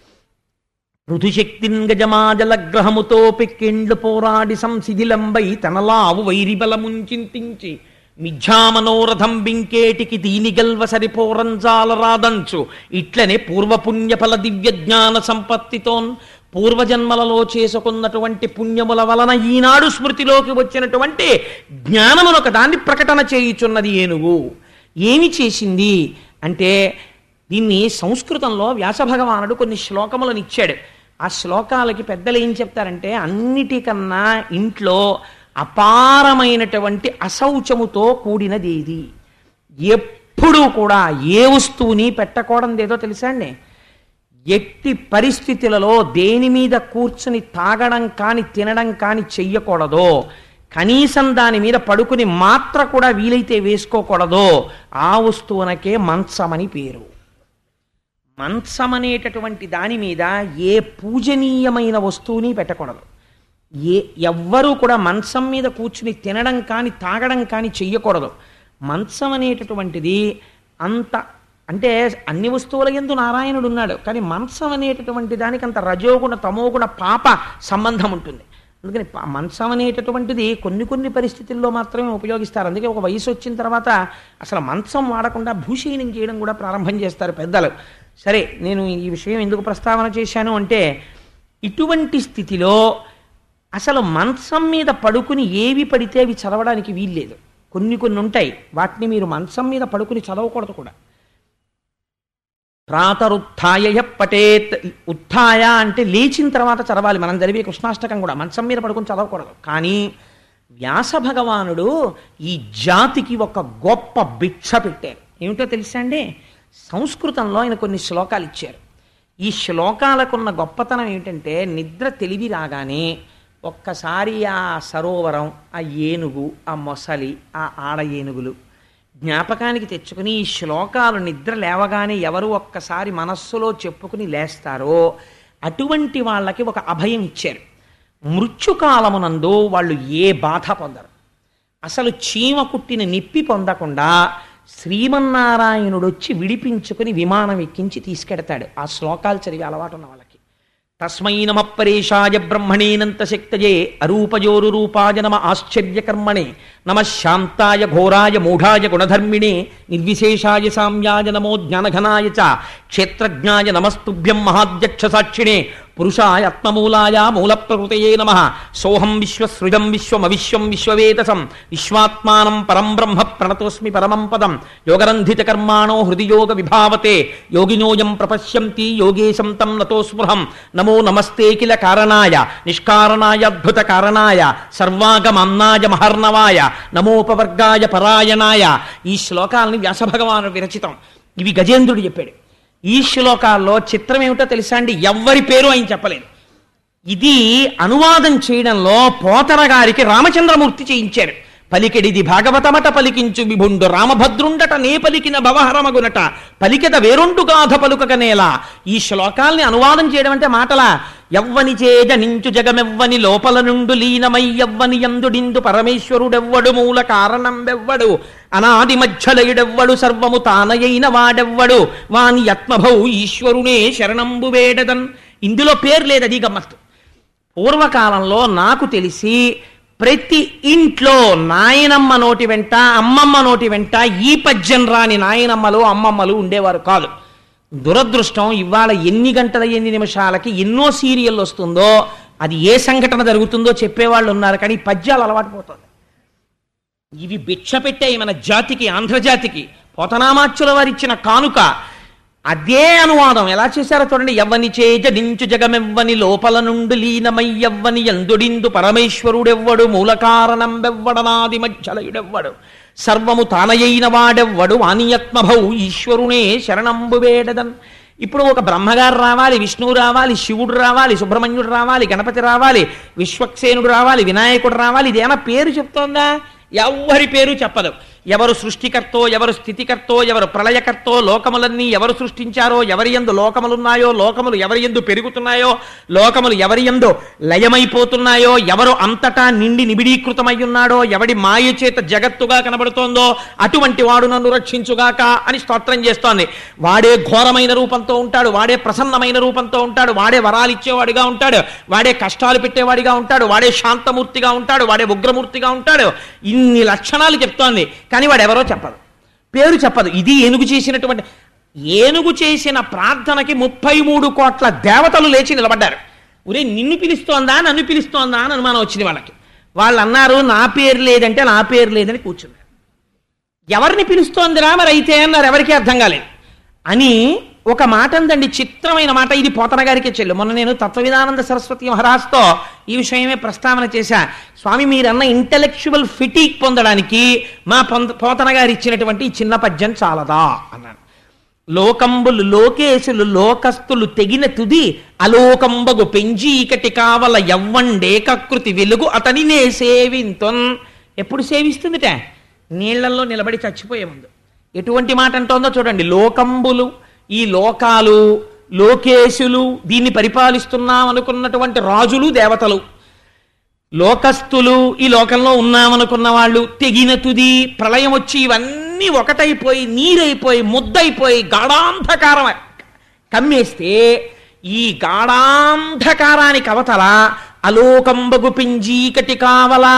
Speaker 1: ఋతుశక్తిన్ గజమాజలగ్రహముతో పెక్కిండ్లు పోరాడి సంశిథిలంబై తనలావు వైరిబలముంచింతించి మిథ్యామనోరథం బింకేటికి దీనిగల్వ సరిపోరంజాల రాదంచు ఇట్లనే పూర్వపుణ్యఫల దివ్య జ్ఞాన సంపత్తితోన్ పూర్వజన్మలలో చేసుకున్నటువంటి పుణ్యముల వలన ఈనాడు స్మృతిలోకి వచ్చినటువంటి జ్ఞానమునొక దాన్ని ప్రకటన చేయుచున్నది ఏనుగు. ఏమి చేసింది అంటే, దీన్ని సంస్కృతంలో వ్యాసభగవానుడు కొన్ని శ్లోకములను ఇచ్చాడు. ఆ శ్లోకాలకి పెద్దలు ఏం చెప్తారంటే, అన్నిటికన్నా ఇంట్లో అపారమైనటువంటి అశౌచముతో కూడినది ఏది, ఎప్పుడూ కూడా ఏ వస్తువుని పెట్టకూడదేదో తెలుసా అండి? ఎట్టి పరిస్థితులలో దేని మీద కూర్చుని తాగడం కానీ తినడం కానీ చెయ్యకూడదో, కనీసం దాని మీద పడుకుని మాత్ర కూడా వీలైతే వేసుకోకూడదో ఆ వస్తువునకే మంచమని పేరు. మంచం అనేటటువంటి దాని మీద ఏ పూజనీయమైన వస్తువుని పెట్టకూడదు. ఎవ్వరూ కూడా మంచం మీద కూర్చుని తినడం కానీ తాగడం కానీ చెయ్యకూడదు. మంచం అనేటటువంటిది అంత అంటే అన్ని వస్తువుల యందు నారాయణుడు ఉన్నాడు, కానీ మంచం అనేటటువంటి దానికి అంత రజోగుణ తమోగుణ పాప సంబంధం ఉంటుంది. అందుకని మంచం అనేటటువంటిది కొన్ని పరిస్థితుల్లో మాత్రమే ఉపయోగిస్తారు. అందుకే ఒక వయసు వచ్చిన తర్వాత అసలు మంచం వాడకుండా భూషీనం చేయడం కూడా ప్రారంభం చేస్తారు పెద్దలు. సరే, నేను ఈ విషయం ఎందుకు ప్రస్తావన చేశాను అంటే, ఇటువంటి స్థితిలో అసలు మంచం మీద పడుకుని ఏవి పడితే అవి చదవడానికి వీల్లేదు. కొన్ని ఉంటాయి, వాటిని మీరు మంచం మీద పడుకుని చదవకూడదు కూడా. ప్రాతరుత్థాయ పఠేత్, ఉత్థాయ అంటే లేచిన తర్వాత చదవాలి. మనం చదివే కృష్ణాష్టకం కూడా మంచం మీద పడుకుని చదవకూడదు. కానీ వ్యాస భగవానుడు ఈ జాతికి ఒక గొప్ప భిక్ష పెట్టారు. ఏమిటో తెలుసా అండి? సంస్కృతంలో ఆయన కొన్ని శ్లోకాలు ఇచ్చారు. ఈ శ్లోకాలకున్న గొప్పతనం ఏమిటంటే, నిద్ర తెలివి రాగానే ఒక్కసారి ఆ సరోవరం, ఆ ఏనుగు, ఆ మొసలి, ఆ ఆడ ఏనుగులు జ్ఞాపకానికి తెచ్చుకుని ఈ శ్లోకాలు నిద్ర లేవగానే ఎవరు ఒక్కసారి మనస్సులో చెప్పుకుని లేస్తారో అటువంటి వాళ్ళకి ఒక అభయం ఇచ్చారు. మృత్యుకాలమునందు వాళ్ళు ఏ బాధ పొందరు. అసలు చీమ కుట్టిన నిప్పి పొందకుండా శ్రీమన్నారాయణుడు వచ్చి విడిపించుకుని విమానం ఎక్కించి తీసుకెడతాడు. ఆ శ్లోకాలు చదివి అలవాటు ఉన్న వాళ్ళకి. తస్మై నమ పరేశాయ బ్రహ్మణేనంత శక్తయే అరూపయోరు రూపాయ నమ ఆశ్చర్యకర్మణే నమ శాంతాయ ఘోరాయ మూఢాయ గుణధర్మిణే నిర్విశేషాయ సామ్యాయ నమో జ్ఞానఘనాయ చ క్షేత్రజ్ఞాయ నమస్తుభ్యం మహాధ్యక్ష సాక్షిణే పురుషాయ ఆత్మమూలాయ మూల ప్రకృతయే నమః. సోహం విశ్వసృజం విశ్వమవిశ్వం విశ్వవేదసం విశ్వాత్మానం పరం బ్రహ్మ ప్రణతోస్మి పరమం పదం. యోగరంధిత కర్మాణో హృది యోగ విభావతే యోగినోయం ప్రపశ్యంతి యోగేశం తం నతో స్పృహం. నమో నమస్తే కిల కారణాయ నిష్కారణాయ అద్భుత కారణాయ సర్వాగమన్నాయ మహర్ణవాయ నమోపవర్గాయ పరాయణాయ. ఈ శ్లోకాలని వ్యాసభగవానుడు విరచితం. ఇవి గజేంద్రుడు చెప్పాడు. ఈ శ్లోకాల్లో చిత్రం ఏమిటో తెలుసా అండి? ఎవ్వరి పేరు ఆయన చెప్పలేదు. ఇది అనువాదం చేయడంలో పోతన గారికి రామచంద్రమూర్తి చేయించారు. పలికెడిది భాగవతమట పలికించు విభుండు రామభద్రుండట నే పలికిన భవహరమగునట పలికెద వేరొండు గాథ పలుకగనేలా. ఈ శ్లోకాల్ని అనువాదం చేయడం అంటే మాటలా. ఎవ్వని చేజ నించు జగమెవ్వని లోపల నుండు లీనమై ఎవ్వని యందుడిందు పరమేశ్వరుడెవ్వడు మూల కారణం వెవ్వడు అనాది మధ్యలయుడెవ్వడు సర్వము తానయైన వాడెవ్వడు వాని ఆత్మభౌ ఈశ్వరునే శరణంబు వేడదన్. ఇందులో పేరు లేదు, అది గమ్మత్తు. పూర్వకాలంలో నాకు తెలిసి ప్రతి ఇంట్లో నాయనమ్మ నోటి వెంట అమ్మమ్మ నోటి వెంట ఈ పద్యం రాని నాయనమ్మలు అమ్మమ్మలు ఉండేవారు కాదు. దురదృష్టం, ఇవాళ ఎన్ని గంటల ఎన్ని నిమిషాలకి ఎన్నో సీరియల్ వస్తుందో అది ఏ సంఘటన జరుగుతుందో చెప్పేవాళ్ళు ఉన్నారు, కానీ పద్యాలు అలవాటు పోతుంది. ఇవి భిక్ష పెట్టాయి మన జాతికి, ఆంధ్రజాతికి. పోతనామాచ్యుల వారిచ్చిన కానుక. అదే అనువాదం ఎలా చేశారో చూడండి. ఎవ్వని చేజ నించు జగమెవ్వని లోపల నుండి లీనమై ఎవ్వని యందుడిందు పరమేశ్వరుడెవ్వడు మూల కారణం వెవ్వడనాది మధ్యలయుడెవ్వడు సర్వము తానయైన వాడెవ్వడు వానియత్మభౌ ఈశ్వరునే శరణంబు వేడదన్. ఇప్పుడు ఒక బ్రహ్మగారు రావాలి, విష్ణువు రావాలి, శివుడు రావాలి, సుబ్రహ్మణ్యుడు రావాలి, గణపతి రావాలి, విశ్వక్సేనుడు రావాలి, వినాయకుడు రావాలి. ఇదేమైనా పేరు చెప్తోందా? ఎవ్వరి పేరు చెప్పదు. ఎవరు సృష్టికర్తో, ఎవరు స్థితికర్తో, ఎవరు ప్రళయకర్తో, లోకములన్నీ ఎవరు సృష్టించారో, ఎవరి యందు లోకములున్నాయో, లోకములు ఎవరి యందు పెరుగుతున్నాయో, లోకములు ఎవరి యందు లయమైపోతున్నాయో, ఎవరు అంతటా నిండి నిబిడీకృతమై ఉన్నాడో, ఎవడి మాయ చేత జగత్తుగా కనబడుతోందో అటువంటి వాడు నన్ను రక్షించుగాక అని స్తోత్రం చేస్తోంది. వాడే ఘోరమైన రూపంతో ఉంటాడు, వాడే ప్రసన్నమైన రూపంతో ఉంటాడు, వాడే వరాలిచ్చేవాడిగా ఉంటాడు, వాడే కష్టాలు పెట్టేవాడిగా ఉంటాడు, వాడే శాంతమూర్తిగా ఉంటాడు, వాడే ఉగ్రమూర్తిగా ఉంటాడు. ఇన్ని లక్షణాలు చెప్తోంది, కానీ వాడు ఎవరో చెప్పదు, పేరు చెప్పదు. ఇది ఏనుగు చేసినటువంటి, ఏనుగు చేసిన ప్రార్థనకి 33 కోట్ల దేవతలు లేచి నిలబడ్డారు. ఒరే నిన్ను పిలుస్తోందా నన్ను పిలుస్తోందా అని అనుమానం వచ్చింది వాళ్ళకి. వాళ్ళు అన్నారు నా పేరు లేదంటే నా పేరు లేదని కూర్చున్నారు. ఎవరిని పిలుస్తోందిరా మరి అయితే అన్నారు, ఎవరికీ అర్థం కాలేదు అని ఒక మాట ఉందండి, చిత్రమైన మాట. ఇది పోతన గారికే చెల్లు. మొన్న నేను తత్వవిధానంద సరస్వతి మహారాజ్తో ఈ విషయమే ప్రస్తావన చేశా. స్వామి మీరన్న ఇంటలెక్చువల్ ఫిటీక్ పొందడానికి మా పోతన గారు ఇచ్చినటువంటి ఈ చిన్న పద్యం చాలదా అన్నాను. లోకంబులు లోకేశులు లోకస్తులు తెగిన తుది అలోకంబగు పెంజీకటి కావల యవ్వండేకృతి వెలుగు అతని నే సేవింతొన్. ఎప్పుడు సేవిస్తుందిట? నీళ్లలో నిలబడి చచ్చిపోయే ముందు. ఎటువంటి మాట అంటోందో చూడండి. లోకంబులు, ఈ లోకాలు, లోకేశులు, దీన్ని పరిపాలిస్తున్నాం అనుకున్నటువంటి రాజులు దేవతలు, లోకస్తులు, ఈ లోకంలో ఉన్నామనుకున్న వాళ్ళు, తెగిన తుది ప్రళయం వచ్చి ఇవన్నీ ఒకటైపోయి నీరైపోయి ముద్దయిపోయి గాఢాంధకారం కమ్మేస్తే ఈ గాఢాంధకారానికి అవతల అలోకంబగు పింజీకటి కావల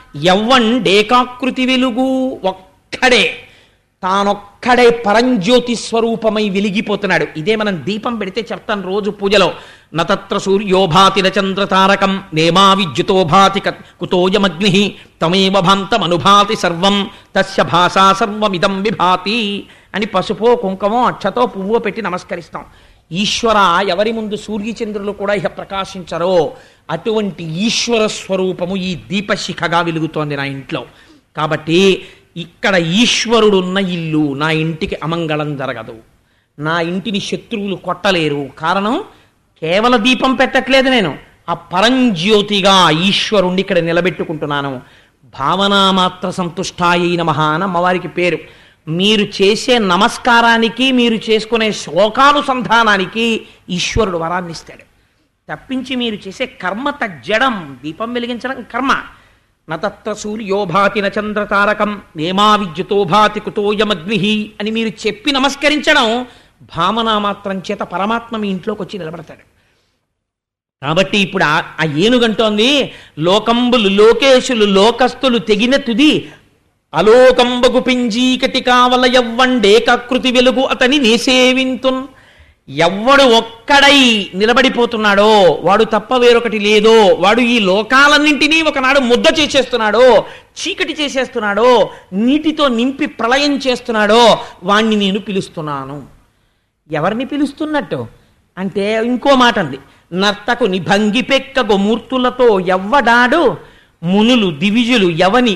Speaker 1: యవ్వండేకాకృతి వెలుగు ఒక్కడే, తానొక్కడే పరంజ్యోతి స్వరూపమై వెలిగిపోతున్నాడు. ఇదే మనం దీపం పెడితే చెప్తాను రోజు పూజలో. నతత్ర సూర్యోభాతి నచంద్రతారకం నేమా విద్యుతోభాతి కుతోయమగ్ని తమేవ భాంతమనుభాతి సర్వం తస్య భాషా సర్వమిదం విభాతి అని పసుపో కుంకమో అక్షతో పువ్వో పెట్టి నమస్కరిస్తాం. ఈశ్వర, ఎవరి ముందు సూర్యచంద్రులు కూడా ఇక ప్రకాశించరో అటువంటి ఈశ్వర స్వరూపము ఈ దీపశిఖగా వెలుగుతోంది నా ఇంట్లో. కాబట్టి ఇక్కడ ఈశ్వరుడున్న ఇల్లు, నా ఇంటికి అమంగళం జరగదు, నా ఇంటిని శత్రువులు కొట్టలేరు. కారణం కేవల దీపం పెట్టట్లేదు, నేను ఆ పరంజ్యోతిగా ఈశ్వరుణ్ణి ఇక్కడ నిలబెట్టుకుంటున్నాను. భావనామాత్ర సంతుష్టాయై నమః అని అమ్మవారికి పేరు. మీరు చేసే నమస్కారానికి, మీరు చేసుకునే శ్లోకానుసంధానానికి ఈశ్వరుడు వరాన్ని ఇస్తాడు తప్పించి మీరు చేసే కర్మ తజ్జడం. దీపం వెలిగించడం కర్మ. నతత్ర సూర్యోభాతి నచంద్రతారకం నేమా విద్యుతోభాతి కుతోయమగ్ని అని మీరు చెప్పి నమస్కరించడం భావనామాత్రం చేత పరమాత్మ మీ ఇంట్లోకి వచ్చి నిలబడతాడు. కాబట్టి ఇప్పుడు ఆ ఏనుగంటోంది లోకంబులు లోకేశులు లోకస్తులు తెగిన తుది అలోకంబగు పింజీకటి కావల యవ్వండేకాకృతి వెలుగు అతని నేసేవింతున్. ఎవ్వడు ఒక్కడై నిలబడిపోతున్నాడో వాడు తప్ప వేరొకటి లేదో, వాడు ఈ లోకాలన్నింటినీ ఒకనాడు ముద్ద చేసేస్తున్నాడో, చీకటి చేసేస్తున్నాడో, నీటితో నింపి ప్రళయం చేస్తున్నాడో వాణ్ణి నేను పిలుస్తున్నాను. ఎవరిని పిలుస్తున్నట్టు అంటే ఇంకో మాట అంది, నర్తకు నిభంగి పెక్కగు మూర్తులతో ఎవ్వడాడు మునులు దివిజులు ఎవని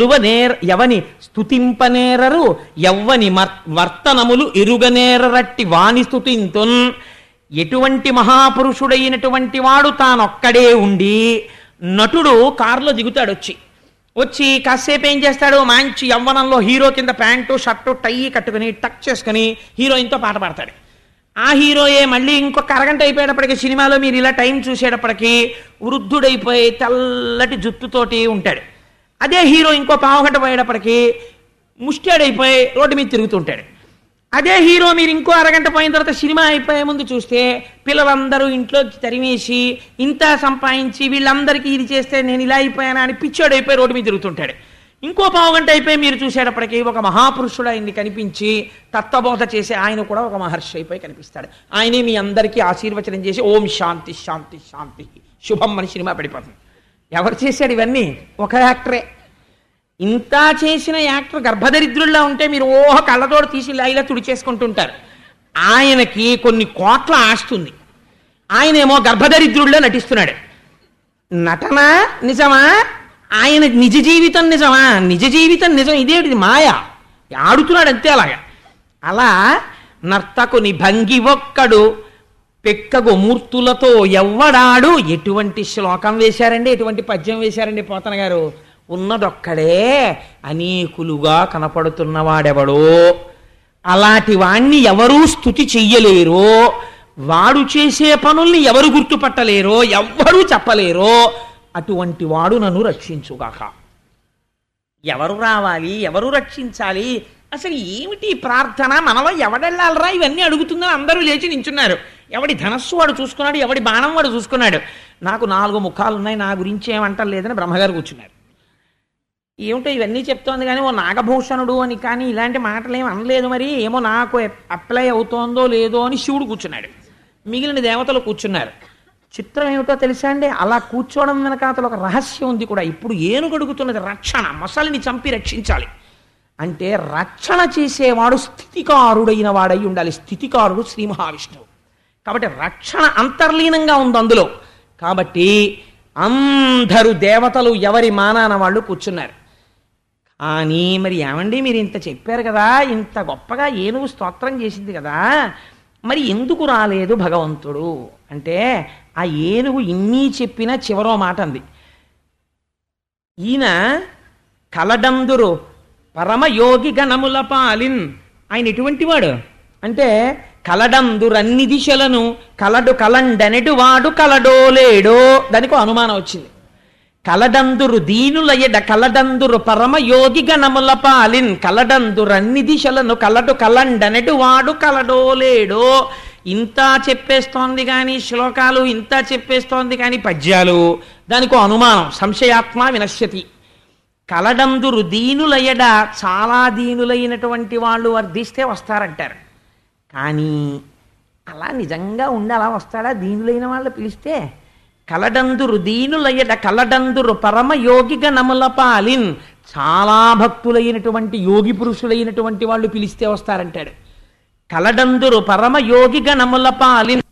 Speaker 1: ఎవని స్తుతింపనేరరు, ఎవ్వని వర్తనములు ఎరుగనేరరట్టి వాణి స్తుతింతున్. ఎటువంటి మహాపురుషుడైనటువంటి వాడు తానొక్కడే ఉండి, నటుడు కారులో దిగుతాడు, వచ్చి కాసేపు ఏం చేస్తాడు, మంచి యవ్వనంలో హీరో కింద ప్యాంటు షర్టు టై కట్టుకుని టక్ చేసుకుని హీరోయిన్తో పాట పాడతాడు. ఆ హీరోయే మళ్ళీ ఇంకొక అరగంట అయిపోయేటప్పటికి సినిమాలో మీరు ఇలా టైం చూసేటప్పటికి వృద్ధుడైపోయి తెల్లటి జుట్టుతోటి ఉంటాడు. అదే హీరో ఇంకో పావుగంట పోయేటప్పటికి ముష్టాడైపోయి రోడ్డు మీద తిరుగుతుంటాడు. అదే హీరో మీరు ఇంకో అరగంట పోయిన తర్వాత సినిమా అయిపోయే ముందు చూస్తే పిల్లలందరూ ఇంట్లో తరిమేసి ఇంత సంపాదించి వీళ్ళందరికీ ఇది చేస్తే నేను ఇలా అయిపోయానా అని పిచ్చోడైపోయి రోడ్డు మీద తిరుగుతుంటాడు. ఇంకో పావుగంట అయిపోయి మీరు చూసేటప్పటికి ఒక మహాపురుషుడు ఆయన్ని కనిపించి తత్వబోధ చేసి ఆయన కూడా ఒక మహర్షి అయిపోయి కనిపిస్తాడు. ఆయనే మీ అందరికీ ఆశీర్వచనం చేసి ఓం శాంతి శాంతి శాంతి శుభం అని సినిమా పడిపోతుంది. ఎవరు చేశాడు ఇవన్నీ? ఒక యాక్టరే. ఇంత చేసిన యాక్టర్ గర్భదరిద్రుల్లా ఉంటే మీరు కళ్ళతోడు తీసి ఇలా తుడిచేసుకుంటుంటారు. ఆయనకి కొన్ని కోట్ల ఆస్తుంది, ఆయనేమో గర్భదరిద్రుల్లో నటిస్తున్నాడు. నటన నిజమా? ఆయన నిజ జీవితం నిజమా? నిజ జీవితం నిజం, ఇదేంటిది మాయ, ఆడుతున్నాడు అంతే. అలా నర్తకుని భంగి ఒక్కడు పెక్కగు మూర్తులతో ఎవ్వడాడు. ఎటువంటి శ్లోకం వేశారండి, ఎటువంటి పద్యం వేశారండి పోతన గారు. ఉన్నదొక్కడే అనేకులుగా కనపడుతున్నవాడెవడో, అలాంటి వాణ్ణి ఎవరూ స్తుతి చెయ్యలేరో, వాడు చేసే పనుల్ని ఎవరు గుర్తుపట్టలేరో, ఎవ్వరూ చెప్పలేరో, అటువంటి వాడు నన్ను రక్షించుగాక. ఎవరు రావాలి, ఎవరు రక్షించాలి, అసలు ఏమిటి ప్రార్థన, మనలో ఎవడెళ్ళాలరా ఇవన్నీ అడుగుతుందని అందరూ లేచి నించున్నారు. ఎవడి ధనస్సు వాడు చూసుకున్నాడు, ఎవడి బాణం వాడు చూసుకున్నాడు. నాకు 4 ముఖాలు ఉన్నాయి, నా గురించి ఏమంటలేదని బ్రహ్మగారు కూర్చున్నారు. ఏమిటో ఇవన్నీ చెప్తోంది కానీ ఓ నాగభూషణుడు అని కానీ ఇలాంటి మాటలు ఏమి అనలేదు, మరి ఏమో నాకు అప్లై అవుతోందో లేదో అని శివుడు కూర్చున్నాడు. మిగిలిన దేవతలు కూర్చున్నారు. చిత్రం ఏమిటో తెలుసా అండి, అలా కూర్చోవడం వెనకాతలు ఒక రహస్యం ఉంది కూడా. ఇప్పుడు ఏనుగడుగుతున్నది రక్షణ, మొసలిని చంపి రక్షించాలి అంటే రక్షణ చేసేవాడు స్థితికారుడైన వాడై ఉండాలి. స్థితికారుడు శ్రీ మహావిష్ణువు కాబట్టి రక్షణ అంతర్లీనంగా ఉంది అందులో. కాబట్టి అందరూ దేవతలు ఎవరి మానాన వాళ్ళు కూర్చున్నారు. కానీ మరి ఏమండి, మీరు ఇంత చెప్పారు కదా, ఇంత గొప్పగా ఏనుగు స్తోత్రం చేసింది కదా, మరి ఎందుకు రాలేదు భగవంతుడు అంటే, ఆ ఏనుగు ఇన్ని చెప్పినా చివరో మాట అంది. ఈయన కలడందురు పరమయోగి గణముల పాలిన్. ఆయన ఎటువంటి వాడు అంటే, కలడందురన్ని దిశలను కలడు కలండనెటు వాడు కలడో లేడో. దానికి అనుమానం వచ్చింది. కలడందురు దీనులయడ కలడందురు పరమయోగి గణముల పాలిన్. కలడందురన్ని దిశలను కలడు కలండనెటు వాడు కలడో లేడో. ఇంత చెప్పేస్తోంది కానీ శ్లోకాలు, ఇంత చెప్పేస్తోంది కానీ పద్యాలు, దానికో అనుమానం. సంశయాత్మ వినశ్యతి. కలడందురు దీనులయడ, చాలా దీనులైనటువంటి వాళ్ళు వర్ధిస్తే వస్తారంటారు. కానీ అలా నిజంగా ఉండి అలా వస్తాడా దీనులైన వాళ్ళు పిలిస్తే? కలడందురు దీనులయడ కలడందురు పరమయోగి గణముల పాలిన్. చాలా భక్తులైనటువంటి యోగి పురుషులైనటువంటి వాళ్ళు పిలిస్తే వస్తారంటాడు. కలడందురు పరమయోగి గణముల పాలిన్.